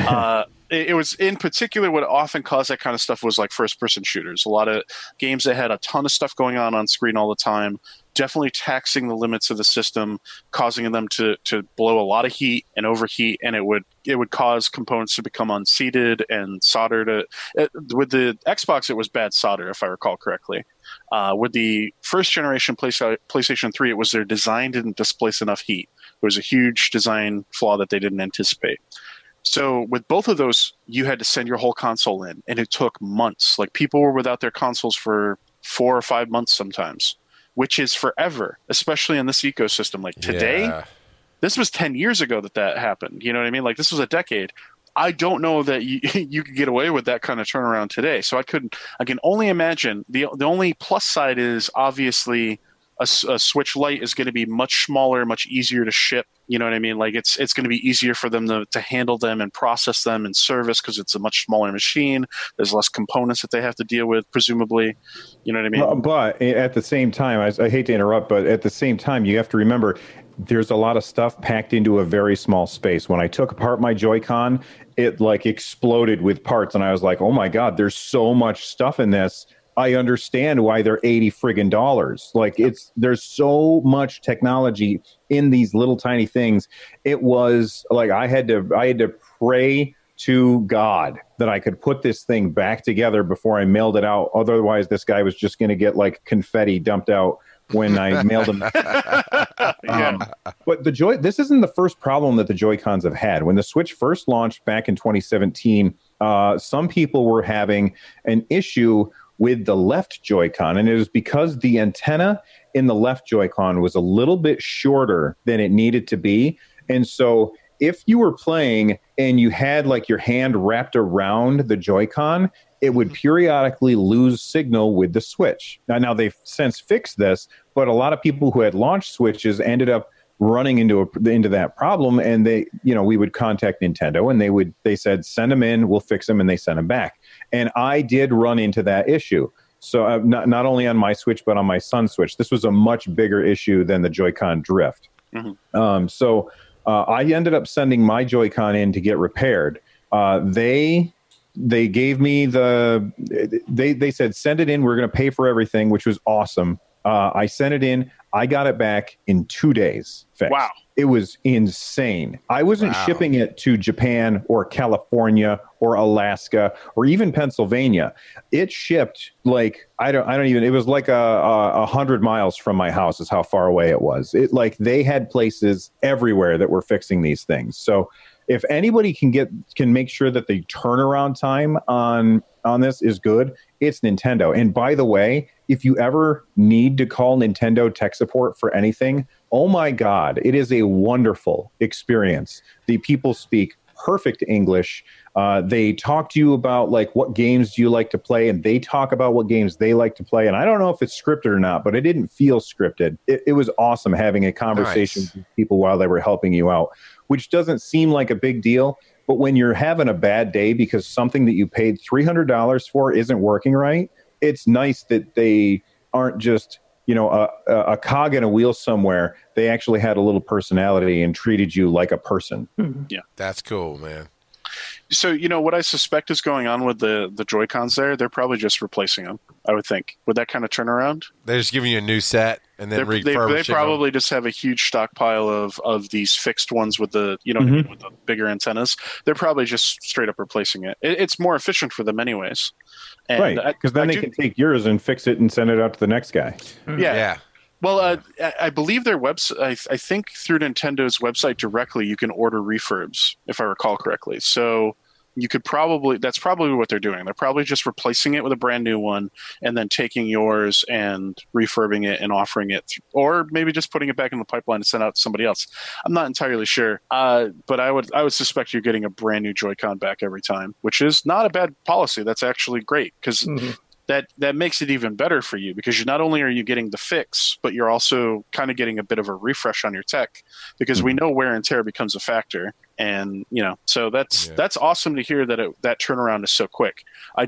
Speaker 2: It was, in particular, what often caused that kind of stuff was like first-person shooters. A lot of games that had a ton of stuff going on screen all the time, definitely taxing the limits of the system, causing them to blow a lot of heat and overheat, and it would cause components to become unseated and soldered. With the Xbox, it was bad solder, if I recall correctly. With the first generation PlayStation 3, it was their design didn't displace enough heat. It was a huge design flaw that they didn't anticipate. So with both of those, you had to send your whole console in, and it took months. Like, people were without their consoles for 4 or 5 months sometimes, which is forever, especially in this ecosystem. Like today, This was 10 years ago that happened. You know what I mean? Like, this was a decade. I don't know that you could get away with that kind of turnaround today. So I can only imagine. The only plus side is obviously a Switch Lite is going to be much smaller, much easier to ship. You know what I mean? Like, it's going to be easier for them to handle them and process them and service, because it's a much smaller machine. There's less components that they have to deal with, presumably. You know what I mean?
Speaker 5: Well, but at the same time, I hate to interrupt, but at the same time, you have to remember there's a lot of stuff packed into a very small space. When I took apart my Joy-Con, it like exploded with parts, and I was like, oh my God, there's so much stuff in this. I understand why they're $80 friggin' dollars. Like, there's so much technology in these little tiny things. It was like I had to pray to God that I could put this thing back together before I mailed it out. Otherwise, this guy was just going to get like confetti dumped out when I mailed him. But this isn't the first problem that the Joy-Cons have had. When the Switch first launched back in 2017, some people were having an issue with the left Joy-Con, and it was because the antenna in the left Joy-Con was a little bit shorter than it needed to be. And so if you were playing and you had like your hand wrapped around the Joy-Con, it would periodically lose signal with the Switch. Now they've since fixed this, but a lot of people who had launched Switches ended up running into that problem, and we would contact Nintendo, and they said, send them in, we'll fix them, and they sent them back. And I did run into that issue. So not only on my Switch, but on my son's Switch. This was a much bigger issue than the Joy-Con drift. So I ended up sending my Joy-Con in to get repaired. They gave me they said, send it in. We're going to pay for everything, which was awesome. I sent it in. I got it back in 2 days. Fixed.
Speaker 2: Wow.
Speaker 5: It was insane. I wasn't shipping it to Japan or California or Alaska or even Pennsylvania. It shipped like, it was like 100 miles from my house is how far away it was. They had places everywhere that were fixing these things. So if anybody can make sure that the turnaround time on this is good, it's Nintendo. And by the way, if you ever need to call Nintendo tech support for anything, oh my God, it is a wonderful experience. The people speak perfect English. They talk to you about like what games do you like to play, and they talk about what games they like to play. And I don't know if it's scripted or not, but it didn't feel scripted. It was awesome having a conversation with people while they were helping you out, which doesn't seem like a big deal. But when you're having a bad day because something that you paid $300 for isn't working right, it's nice that they aren't just, a cog in a wheel somewhere. They actually had a little personality and treated you like a person.
Speaker 2: Yeah.
Speaker 1: That's cool, man.
Speaker 2: So, what I suspect is going on with the Joy-Cons there, they're probably just replacing them, I would think. Would that kind of turn around?
Speaker 1: They're just giving you a new set and then
Speaker 2: They probably just have a huge stockpile of these fixed ones with the, with the bigger antennas. They're probably just straight up replacing it. It's more efficient for them anyways. And
Speaker 5: right, because then they can take yours and fix it and send it out to the next guy.
Speaker 2: Yeah. Well, I believe their website, I think through Nintendo's website directly, you can order refurbs, if I recall correctly. So you could that's probably what they're doing. They're probably just replacing it with a brand new one and then taking yours and refurbing it and offering it, or maybe just putting it back in the pipeline to send out to somebody else. I'm not entirely sure. But I would suspect you're getting a brand new Joy-Con back every time, which is not a bad policy. That's actually great because that makes it even better for you, because not only are you getting the fix, but you're also kind of getting a bit of a refresh on your tech, because we know wear and tear becomes a factor. And, so that's awesome to hear that that turnaround is so quick. I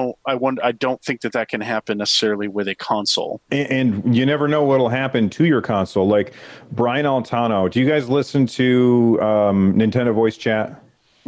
Speaker 2: don't think that can happen necessarily with a console.
Speaker 5: And you never know what'll happen to your console. Like Brian Altano, do you guys listen to Nintendo Voice Chat?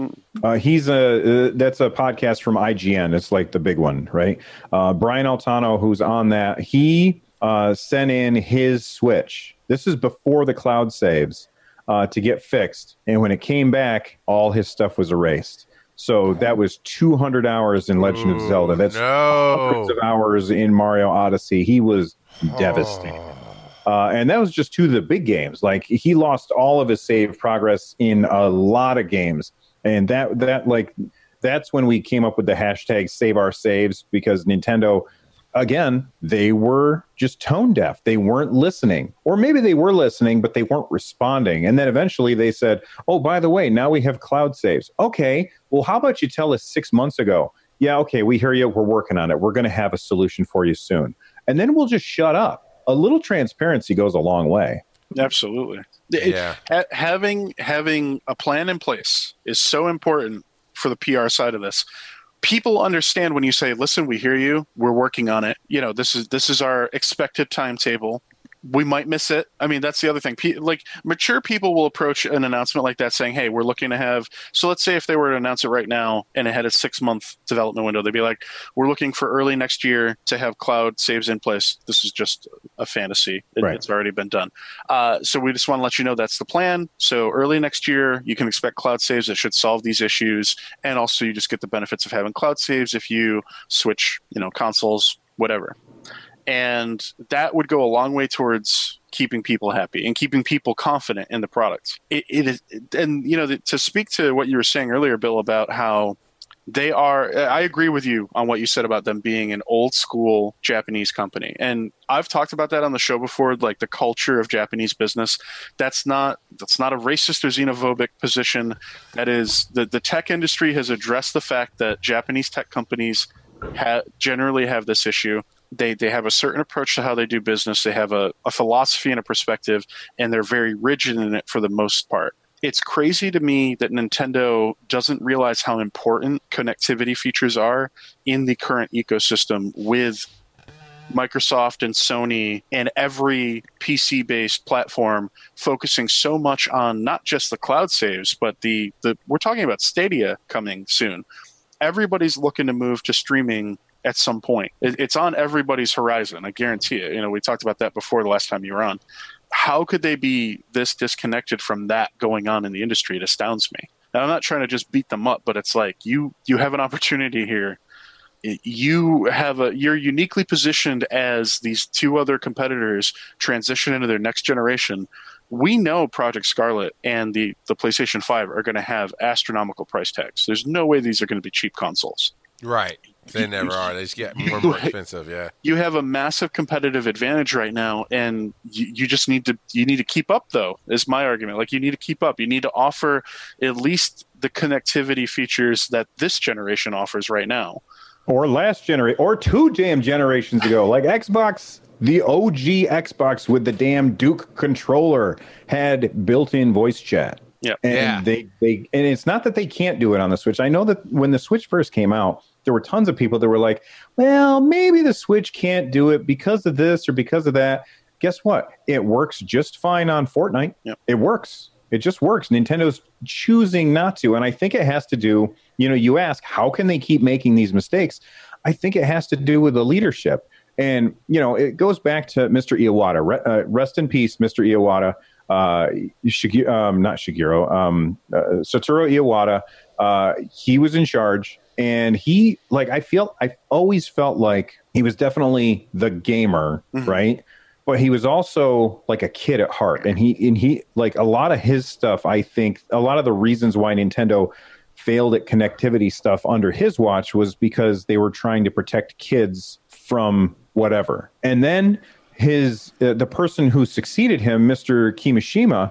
Speaker 5: That's a podcast from IGN. It's like the big one, right? Brian Altano, who's on that, he sent in his Switch. This is before the cloud saves to get fixed. And when it came back, all his stuff was erased. So that was 200 hours in Legend of Zelda. That's hundreds of hours in Mario Odyssey. He was devastated. And that was just two of the big games. Like, he lost all of his save progress in a lot of games. And that's when we came up with the hashtag Save Our Saves, because Nintendo, again, they were just tone deaf. They weren't listening. Or maybe they were listening, but they weren't responding. And then eventually they said, oh, by the way, now we have cloud saves. Okay, well, how about you tell us 6 months ago? Yeah, okay, we hear you. We're working on it. We're going to have a solution for you soon. And then we'll just shut up. A little transparency goes a long way.
Speaker 2: Absolutely.
Speaker 1: Yeah.
Speaker 2: Having a plan in place is so important for the PR side of this. People understand when you say, listen, we hear you, we're working on it. This is our expected timetable. We might miss it. I mean, that's the other thing. Mature people will approach an announcement like that saying, hey, we're looking to have, so let's say if they were to announce it right now and it had a 6-month development window, they'd be like, we're looking for early next year to have cloud saves in place. This is just a fantasy. It's already been done. So we just want to let you know that's the plan. So early next year, you can expect cloud saves that should solve these issues. And also you just get the benefits of having cloud saves if you switch, consoles, whatever. And that would go a long way towards keeping people happy and keeping people confident in the product. To speak to what you were saying earlier, Bill, about how they are, I agree with you on what you said about them being an old school Japanese company. And I've talked about that on the show before, like the culture of Japanese business. That's not a racist or xenophobic position. That is, the tech industry has addressed the fact that Japanese tech companies generally have this issue. They have a certain approach to how they do business. They have a philosophy and a perspective, and they're very rigid in it for the most part. It's crazy to me that Nintendo doesn't realize how important connectivity features are in the current ecosystem with Microsoft and Sony and every PC-based platform focusing so much on not just the cloud saves, but the we're talking about Stadia coming soon. Everybody's looking to move to streaming at some point. It's on everybody's horizon, I guarantee it. You know, we talked about that before the last time you were on. How could they be this disconnected from that going on in the industry? It astounds me. And I'm not trying to just beat them up, but it's like you have an opportunity here. You're uniquely positioned as these two other competitors transition into their next generation. We know Project Scarlet and the PlayStation 5 are going to have astronomical price tags. There's no way these are going to be cheap consoles.
Speaker 1: Right. They never are. They just get more and more expensive. Yeah.
Speaker 2: You have a massive competitive advantage right now, and you just need to keep up, though, is my argument. Like, you need to keep up. You need to offer at least the connectivity features that this generation offers right now.
Speaker 5: Or last generation, or two damn generations ago, like Xbox, the OG Xbox with the damn Duke controller had built-in voice chat.
Speaker 2: Yeah.
Speaker 5: And they and it's not that they can't do it on the Switch. I know that when the Switch first came out, there were tons of people that were like, well, maybe the Switch can't do it because of this or because of that. Guess what? It works just fine on Fortnite.
Speaker 2: Yep.
Speaker 5: It works. It just works. Nintendo's choosing not to. And I think it has to do, you ask, how can they keep making these mistakes? I think it has to do with the leadership. And, it goes back to Mr. Iwata. Rest in peace, Mr. Iwata. Satoru Iwata. He was in charge. And I always felt like he was definitely the gamer, right? But he was also like a kid at heart. And he like a lot of his stuff, I think a lot of the reasons why Nintendo failed at connectivity stuff under his watch was because they were trying to protect kids from whatever. And then the person who succeeded him, Mr. Kimishima,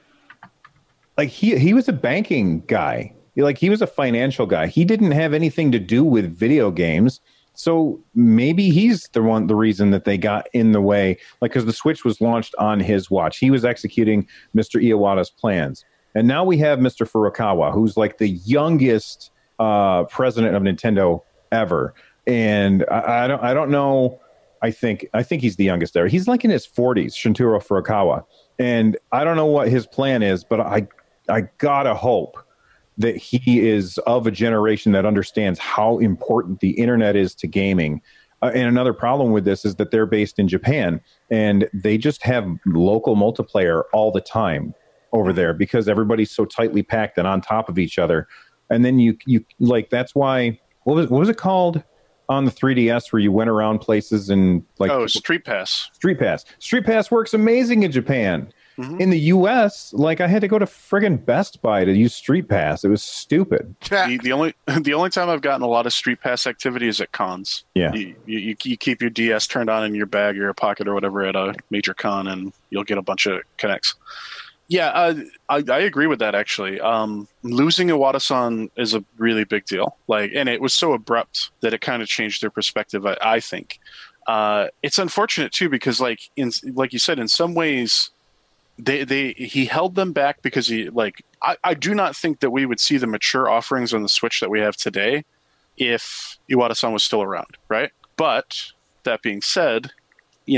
Speaker 5: like he was a banking guy. Like, he was a financial guy. He didn't have anything to do with video games. So maybe he's the reason that they got in the way, like, because the Switch was launched on his watch. He was executing Mr. Iwata's plans. And now we have Mr. Furukawa, who's like the youngest president of Nintendo ever. And I don't know. I think he's the youngest there. He's like in his 40s, Shintaro Furukawa. And I don't know what his plan is, but I gotta hope that he is of a generation that understands how important the internet is to gaming. And another problem with this is that they're based in Japan, and they just have local multiplayer all the time over there because everybody's so tightly packed and on top of each other. And then you like, that's why, what was it called on the 3DS where you went around places and like...
Speaker 2: Street Pass.
Speaker 5: Street Pass works amazing in Japan. Mm-hmm. In the U.S., like, I had to go to friggin' Best Buy to use Street Pass. It was stupid.
Speaker 2: The only time I've gotten a lot of Street Pass activity is at cons.
Speaker 5: Yeah,
Speaker 2: you keep your DS turned on in your bag or your pocket or whatever at a major con, and you'll get a bunch of connects. Yeah, I agree with that, actually. Losing Iwata-san is a really big deal. Like, and it was so abrupt that it kind of changed their perspective, I think. It's unfortunate too because, like you said, in some ways. He held them back because I do not think that we would see the mature offerings on the Switch that we have today if Iwata-san was still around, right? But that being said, he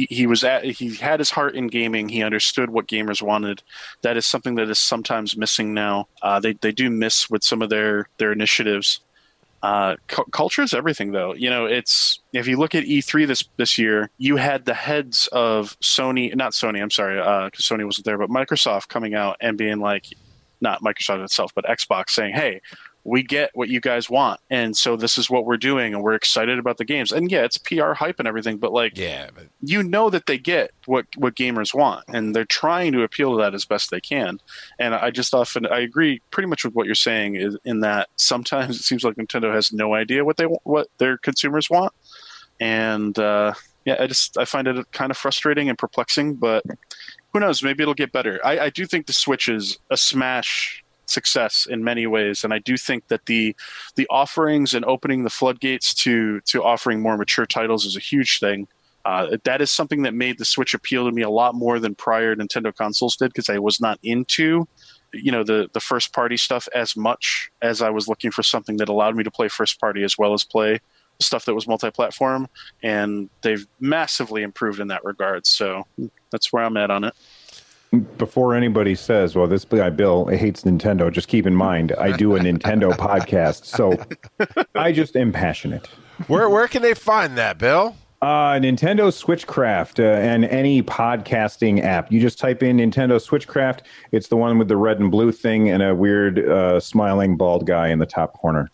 Speaker 2: had his heart in gaming. He understood what gamers wanted. That is something that is sometimes missing now. They do miss with some of their initiatives. Culture is everything, though. It's, if you look at E3 this year, you had the heads of not Sony, I'm sorry, because Sony wasn't there, but Microsoft coming out and being like, not Microsoft itself, but Xbox saying, hey, we get what you guys want, and so this is what we're doing, and we're excited about the games. And yeah, it's PR hype and everything, but that they get what gamers want, and they're trying to appeal to that as best they can. And I agree pretty much with what you're saying, is in that sometimes it seems like Nintendo has no idea what their consumers want, and I find it kind of frustrating and perplexing. But who knows? Maybe it'll get better. I do think the Switch is a smash success in many ways, and I do think that the offerings and opening the floodgates to offering more mature titles is a huge thing. That is something that made the Switch appeal to me a lot more than prior Nintendo consoles did, because I was not into the first party stuff as much as I was looking for something that allowed me to play first party as well as play stuff that was multi-platform, and they've massively improved in that regard. So that's where I'm at on it.
Speaker 5: Before anybody says, well, this guy Bill hates Nintendo, just keep in mind I do a Nintendo podcast, so I just am passionate.
Speaker 1: Where can they find that, Bill?
Speaker 5: Nintendo Switchcraft and any podcasting app. You just type in Nintendo Switchcraft. It's the one with the red and blue thing and a weird smiling bald guy in the top corner.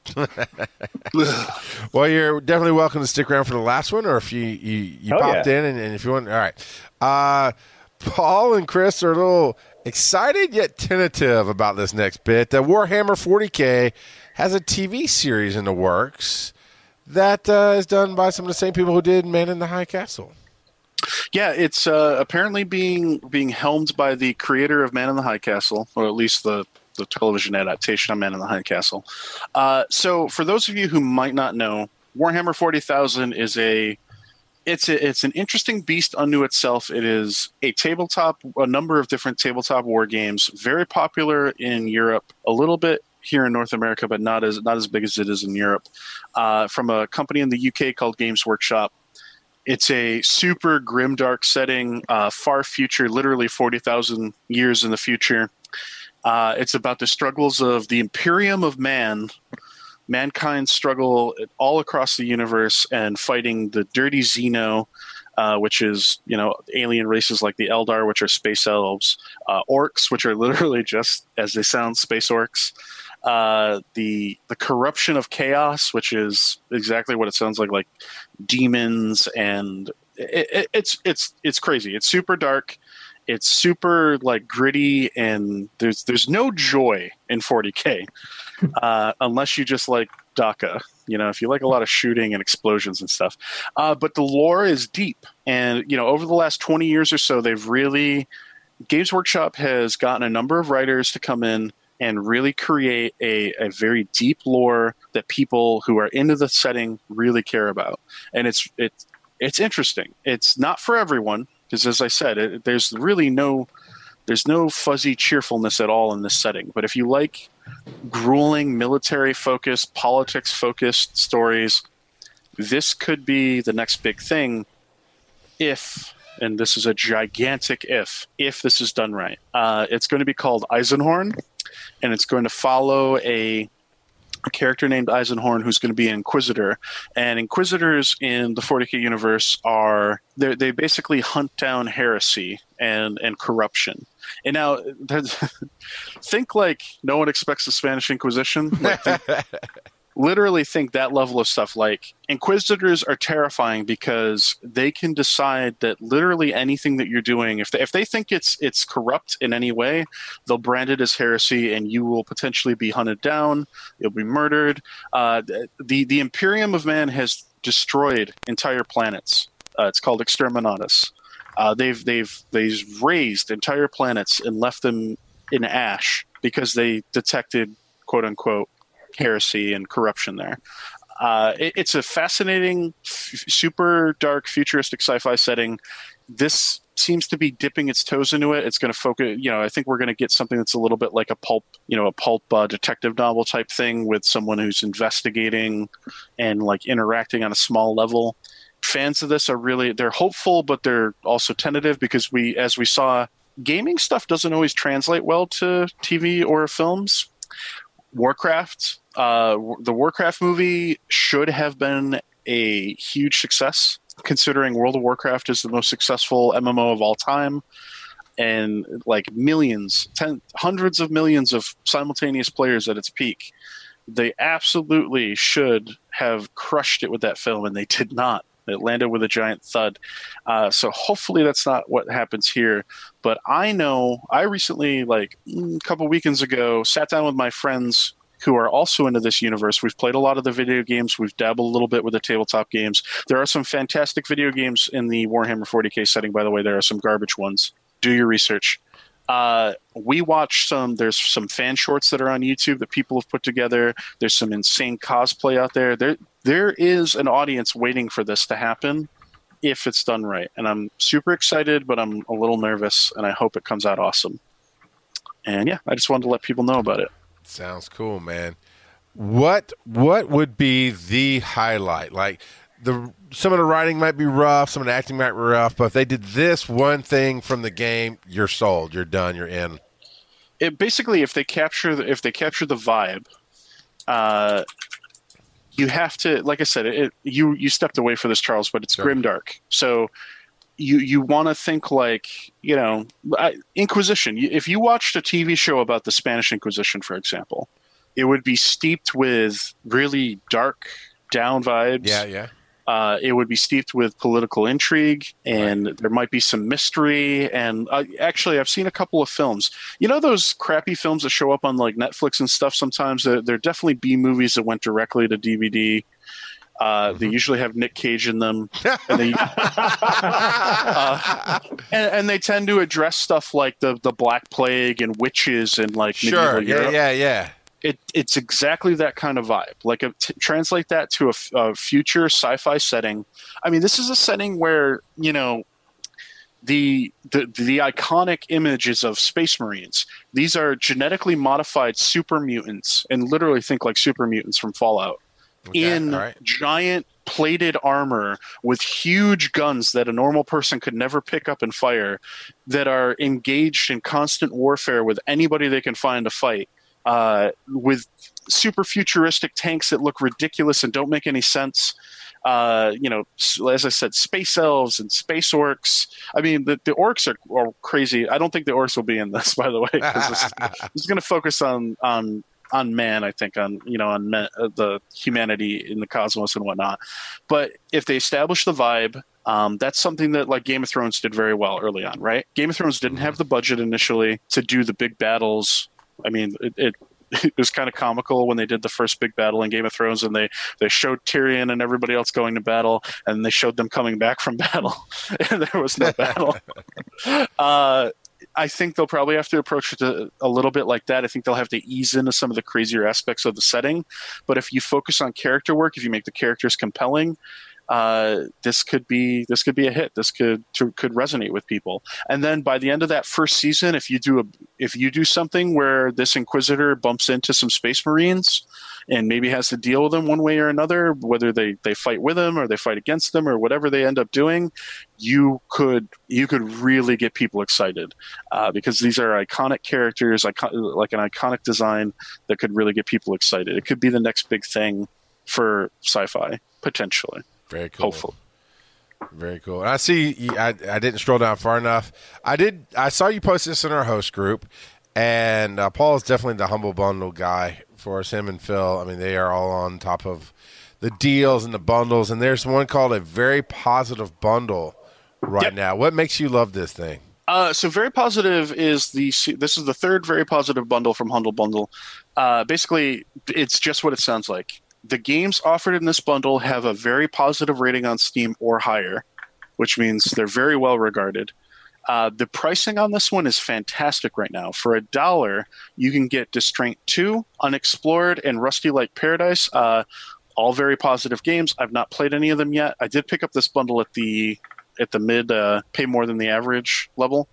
Speaker 1: Well, you're definitely welcome to stick around for the last one, or if you popped in and if you want. All right. Paul and Chris are a little excited yet tentative about this next bit. Warhammer 40K has a TV series in the works that is done by some of the same people who did Man in the High Castle.
Speaker 2: Yeah, it's apparently being helmed by the creator of Man in the High Castle, or at least the television adaptation of Man in the High Castle. So for those of you who might not know, Warhammer 40,000 is it's an interesting beast unto itself. It is a number of different tabletop war games, very popular in Europe, a little bit here in North America, but not as big as it is in Europe, from a company in the UK called Games Workshop. It's a super grimdark setting, far future, literally 40,000 years in the future. It's about the struggles of the Imperium of mankind's struggle all across the universe, and fighting the dirty Xeno, which is, alien races like the Eldar, which are space elves, orcs, which are literally just, as they sound, space orcs. The corruption of chaos, which is exactly what it sounds like demons, and it's crazy. It's super dark. It's super gritty, and there's no joy in 40K unless you just like DACA. If you like a lot of shooting and explosions and stuff. But the lore is deep, and over the last 20 years or so, Games Workshop has gotten a number of writers to come in and really create a very deep lore that people who are into the setting really care about. And it's interesting. It's not for everyone, because as I said, there's no fuzzy cheerfulness at all in this setting. But if you like grueling military-focused, politics-focused stories, this could be the next big thing if, and this is a gigantic if this is done right. It's going to be called Eisenhorn, and it's going to follow a character named Eisenhorn who's going to be an Inquisitor. And Inquisitors in the 40K universe they basically hunt down heresy and corruption. And now, think like no one expects the Spanish Inquisition. Literally think that level of stuff. Like, Inquisitors are terrifying because they can decide that literally anything that you're doing, if they think it's corrupt in any way, they'll brand it as heresy, and you will potentially be hunted down. You'll be murdered. The Imperium of Man has destroyed entire planets. It's called Exterminatus. They've razed entire planets and left them in ash because they detected, quote unquote, heresy and corruption there. It's a fascinating, super dark, futuristic sci-fi setting. This seems to be dipping its toes into it. It's going to focus, I think we're going to get something that's a little bit like a pulp detective novel type thing with someone who's investigating and interacting on a small level. Fans of this they're hopeful, but they're also tentative because as we saw, gaming stuff doesn't always translate well to TV or films. Warcraft, the Warcraft movie should have been a huge success, considering World of Warcraft is the most successful MMO of all time, and hundreds of millions of simultaneous players at its peak. They absolutely should have crushed it with that film, and they did not. It landed with a giant thud. So hopefully that's not what happens here. But I recently, a couple weekends ago, sat down with my friends who are also into this universe. We've played a lot of the video games. We've dabbled a little bit with the tabletop games. There are some fantastic video games in the Warhammer 40K setting, by the way. There are some garbage ones. Do your research. We watched there's some fan shorts that are on YouTube that people have put together. There's some insane cosplay out there. There is an audience waiting for this to happen if it's done right. And I'm super excited, but I'm a little nervous, and I hope it comes out awesome. And yeah, I just wanted to let people know about it.
Speaker 1: Sounds cool, man. What would be the highlight? Like some of the writing might be rough, some of the acting might be rough, but if they did this one thing from the game, you're sold, you're done, you're in.
Speaker 2: It basically, if they capture the vibe, you have to, like I said, you stepped away for this, Charles, but it's grimdark. So you want to think like, Inquisition. If you watched a TV show about the Spanish Inquisition, for example, it would be steeped with really dark, down vibes.
Speaker 1: Yeah.
Speaker 2: It would be steeped with political intrigue, and there might be some mystery. And actually, I've seen a couple of films. You know those crappy films that show up on like Netflix and stuff sometimes? They're definitely B movies that went directly to DVD. They usually have Nick Cage in them. And they, and they tend to address stuff like the Black Plague and witches and like
Speaker 1: sure,
Speaker 2: medieval Europe.
Speaker 1: Yeah.
Speaker 2: It's exactly that kind of vibe. Like translate that to a future sci-fi setting. I mean, this is a setting where the iconic images of Space Marines. These are genetically modified super mutants, and literally think like super mutants from Fallout, giant plated armor with huge guns that a normal person could never pick up and fire, that are engaged in constant warfare with anybody they can find to fight. With super futuristic tanks that look ridiculous and don't make any sense. As I said, space elves and space orcs. I mean, the orcs are crazy. I don't think the orcs will be in this, by the way, because this is going to focus on man, I think, on the humanity in the cosmos and whatnot. But if they establish the vibe, that's something that like Game of Thrones did very well early on, right? Game of Thrones didn't have the budget initially to do the big battles. I mean, it was kind of comical when they did the first big battle in Game of Thrones, and they showed Tyrion and everybody else going to battle, and they showed them coming back from battle, and there was no battle. I think they'll probably have to approach it a little bit like that. I think they'll have to ease into some of the crazier aspects of the setting. But if you focus on character work, if you make the characters compelling, this could be a hit. This could resonate with people. And then by the end of that first season, if you do something where this Inquisitor bumps into some Space Marines and maybe has to deal with them one way or another, whether they fight with them or they fight against them or whatever they end up doing, you could really get people excited, because these are iconic characters, like an iconic design that could really get people excited. It could be the next big thing for sci-fi, potentially.
Speaker 1: Very cool.
Speaker 2: Hopefully.
Speaker 1: Very cool. And I see. I didn't scroll down far enough. I saw you post this in our host group, and Paul is definitely the Humble Bundle guy for us. Him and Phil. I mean, they are all on top of the deals and the bundles. And there's one called a Very Positive Bundle right now. What makes you love this thing?
Speaker 2: So Very Positive is this is the third Very Positive bundle from Humble Bundle. Basically, it's just what it sounds like. The games offered in this bundle have a very positive rating on Steam or higher, which means they're very well regarded. The pricing on this one is fantastic right now. For $1, you can get Distraint 2, Unexplored, and Rusty Like Paradise. All very positive games. I've not played any of them yet. I did pick up this bundle at the mid pay more than the average level.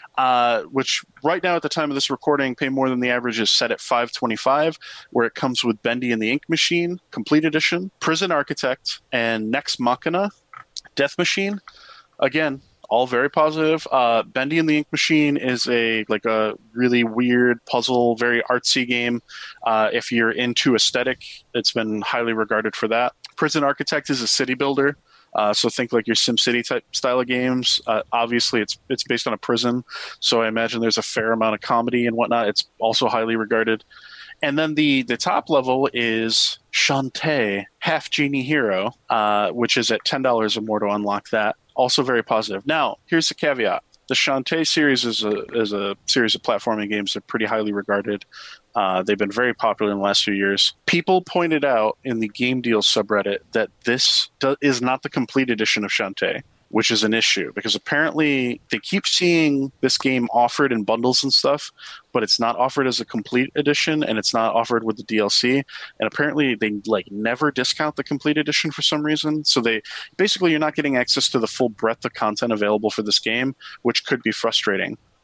Speaker 2: Which right now at the time of this recording, pay more than the average is set at $5.25, where it comes with Bendy and the Ink Machine Complete Edition, Prison Architect, and Nex Machina Death Machine. Again, all very positive. Bendy and the Ink Machine is a really weird puzzle, very artsy game. If you're into aesthetic, it's been highly regarded for that. Prison Architect is a city builder. So think like your SimCity type style of games. Obviously, it's based on a prison, so I imagine there's a fair amount of comedy and whatnot. It's also highly regarded. And then the top level is Shantae, Half Genie Hero, which is at $10 or more to unlock that. Also very positive. Now, here's the caveat. The Shantae series is a series of platforming games that are pretty highly regarded. They've been very popular in the last few years. People pointed out in the Game Deals subreddit that this is not the complete edition of Shantae, which is an issue because apparently they keep seeing this game offered in bundles and stuff, but it's not offered as a complete edition and it's not offered with the DLC. And apparently they never discount the complete edition for some reason. So you're not getting access to the full breadth of content available for this game, which could be frustrating.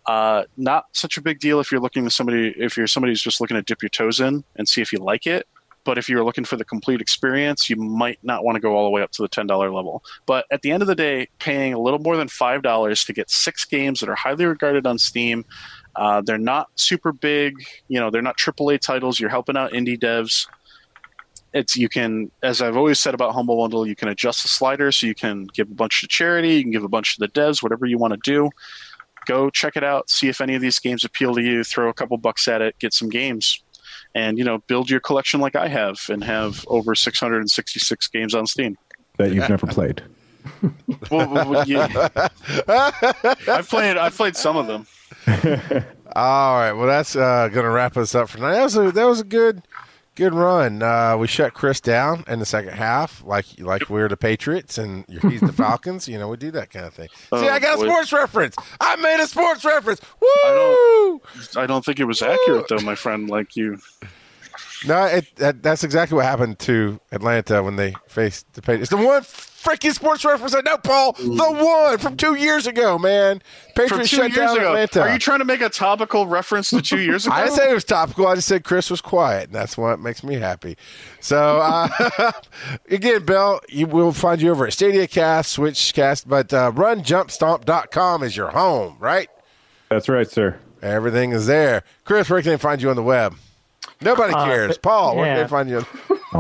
Speaker 2: Not such a big deal if you're somebody who's just looking to dip your toes in and see if you like it. But if you're looking for the complete experience, you might not want to go all the way up to the $10 level. But at the end of the day, paying a little more than $5 to get 6 games that are highly regarded on Steam, they're not super big. They're not AAA titles. You're helping out indie devs. You can, as I've always said about Humble Bundle, you can adjust the slider so you can give a bunch to charity, you can give a bunch to the devs, whatever you want to do. Go check it out. See if any of these games appeal to you. Throw a couple bucks at it. Get some games. And, build your collection like I have and have over 666 games on Steam.
Speaker 5: That you've never played.
Speaker 2: Well, yeah. I've played some of them.
Speaker 1: All right. Well, that's going to wrap us up for tonight. That was a good run. We shut Chris down in the second half, like we're the Patriots and he's the Falcons. We do that kind of thing. See, I got a sports reference. I made a sports reference. Woo!
Speaker 2: I don't think it was accurate, though, my friend. Like you.
Speaker 1: No, that's exactly what happened to Atlanta when they faced the Patriots. The one freaking sports reference I know, Paul. The one from 2 years ago, man. Patriots shut down Atlanta.
Speaker 2: Are you trying to make a topical reference to 2 years ago?
Speaker 1: I didn't say it was topical. I just said Chris was quiet, and that's what makes me happy. So, again, Bill, we'll find you over at StadiaCast, SwitchCast, but RunJumpStomp.com is your home, right?
Speaker 5: That's right, sir.
Speaker 1: Everything is there. Chris, where can they find you on the web? Nobody cares. Paul, where can they find you?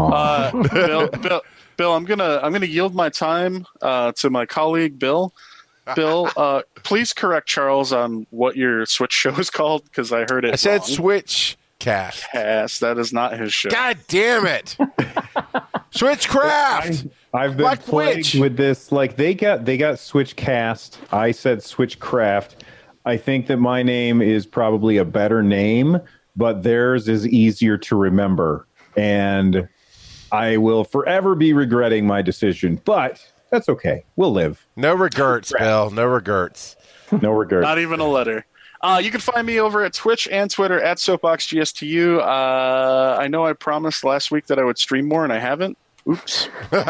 Speaker 2: Bill, I'm gonna yield my time to my colleague Bill. Bill, please correct Charles on what your Switch show is called because I heard it.
Speaker 1: I said
Speaker 2: wrong.
Speaker 1: SwitchCast.
Speaker 2: That is not his show.
Speaker 1: God damn it! Switchcraft.
Speaker 5: I've been plagued with this. Like they got SwitchCast. I said SwitchCraft. I think that my name is probably a better name, but theirs is easier to remember, and I will forever be regretting my decision. But that's okay. We'll live.
Speaker 1: No regrets, Bill. No regrets.
Speaker 5: No regrets.
Speaker 2: Not even a letter. You can find me over at Twitch and Twitter at SoapboxGSTU. I know I promised last week that I would stream more, and I haven't. Oops.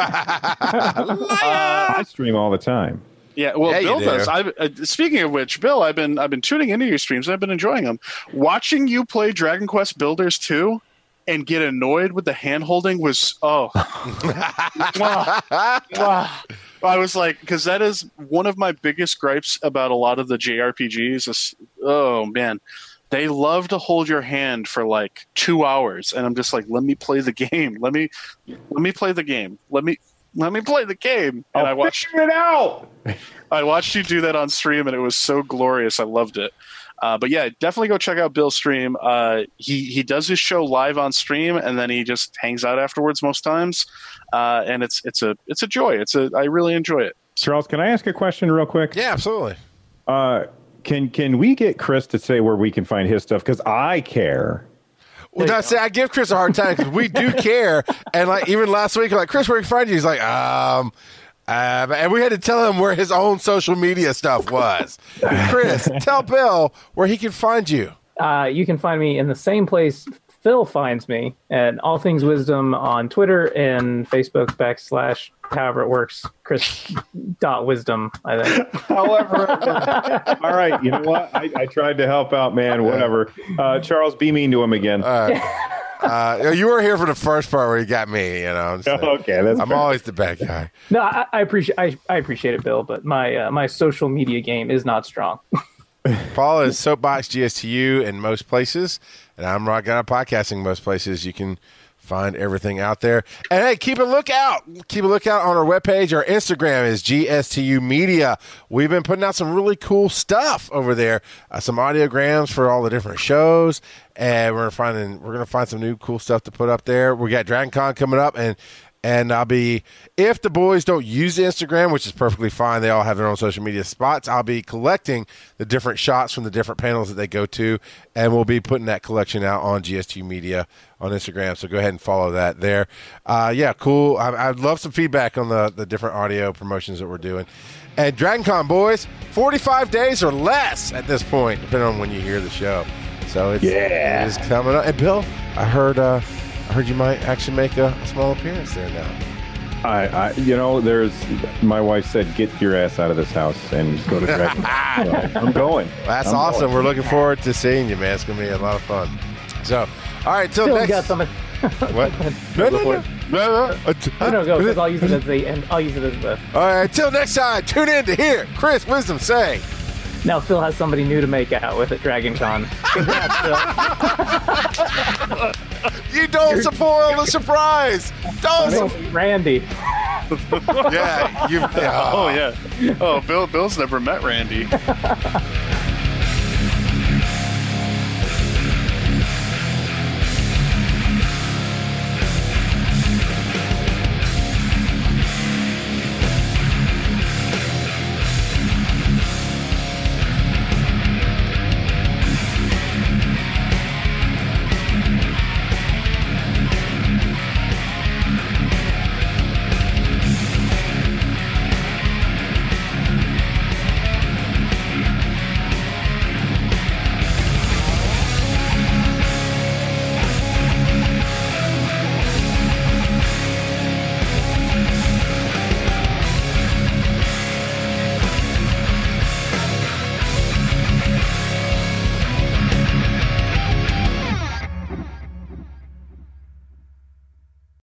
Speaker 5: I stream all the time.
Speaker 2: Yeah, well, Bill does. Speaking of which, Bill, I've been tuning into your streams. I've been enjoying them. Watching you play Dragon Quest Builders 2 and get annoyed with the hand holding was I was like, because that is one of my biggest gripes about a lot of the JRPGs. Oh man, they love to hold your hand for like 2 hours, and I'm just like, let me play the game. Let me play the game. Let me play the game. And
Speaker 5: I watched it out.
Speaker 2: I watched you do that on stream, and it was so glorious. I loved it. But yeah, definitely go check out Bill's stream. He does his show live on stream, and then he just hangs out afterwards most times. And it's a joy. I really enjoy it.
Speaker 5: Charles, can I ask a question real quick?
Speaker 1: Yeah, absolutely.
Speaker 5: Can we get Chris to say where we can find his stuff? Because I care.
Speaker 1: Well, I give Chris a hard time because we do care. And like even last week, like, Chris, where can I find you? He's like, and we had to tell him where his own social media stuff was. Chris, tell Bill where he can find you.
Speaker 3: You can find me in the same place Phil finds me at All Things Wisdom on Twitter and Facebook / however it works, Chris.wisdom, I think.
Speaker 5: However, all right, you know what? I tried to help out, man. Whatever. Charles, be mean to him again.
Speaker 1: You were here for the first part where you got me, you know. So
Speaker 5: okay, I'm
Speaker 1: always the bad guy.
Speaker 3: No, I appreciate it, Bill, but my social media game is not strong.
Speaker 1: Paul is Soapbox GSTU in most places, and I'm Rock Gun Podcasting most places. You can find everything out there. And hey, keep a lookout. Keep a lookout on our webpage. Our Instagram is GSTU Media. We've been putting out some really cool stuff over there. Some audiograms for all the different shows, and we're gonna find some new cool stuff to put up there. We got Dragon Con coming up, and I'll be, if the boys don't use the Instagram, which is perfectly fine, they all have their own social media spots, I'll be collecting the different shots from the different panels that they go to, and we'll be putting that collection out on GST Media on Instagram, so go ahead and follow that there. Yeah, cool. I'd love some feedback on the different audio promotions that we're doing. And Dragon Con, boys, 45 days or less at this point, depending on when you hear the show. So it is coming up. And Bill, I heard you might actually make a small appearance there now.
Speaker 5: There's my wife said, get your ass out of this house and go to Dragon. So I'm going.
Speaker 1: That's
Speaker 5: I'm
Speaker 1: awesome.
Speaker 5: going.
Speaker 1: We're looking forward to seeing you, man. It's going to be a lot of fun. So, all right, till
Speaker 3: Still
Speaker 1: next.
Speaker 3: got something.
Speaker 1: What? No.
Speaker 3: No, go, because I'll use it as the end. I'll use it as the.
Speaker 1: All right, till next time, tune in to hear Chris Wisdom say.
Speaker 3: Now Phil has somebody new to make out with at Dragon Con. Congrats, Phil.
Speaker 1: You don't spoil the surprise. Don't.
Speaker 3: Randy.
Speaker 1: Yeah.
Speaker 2: Oh yeah. Oh, Bill's never met Randy.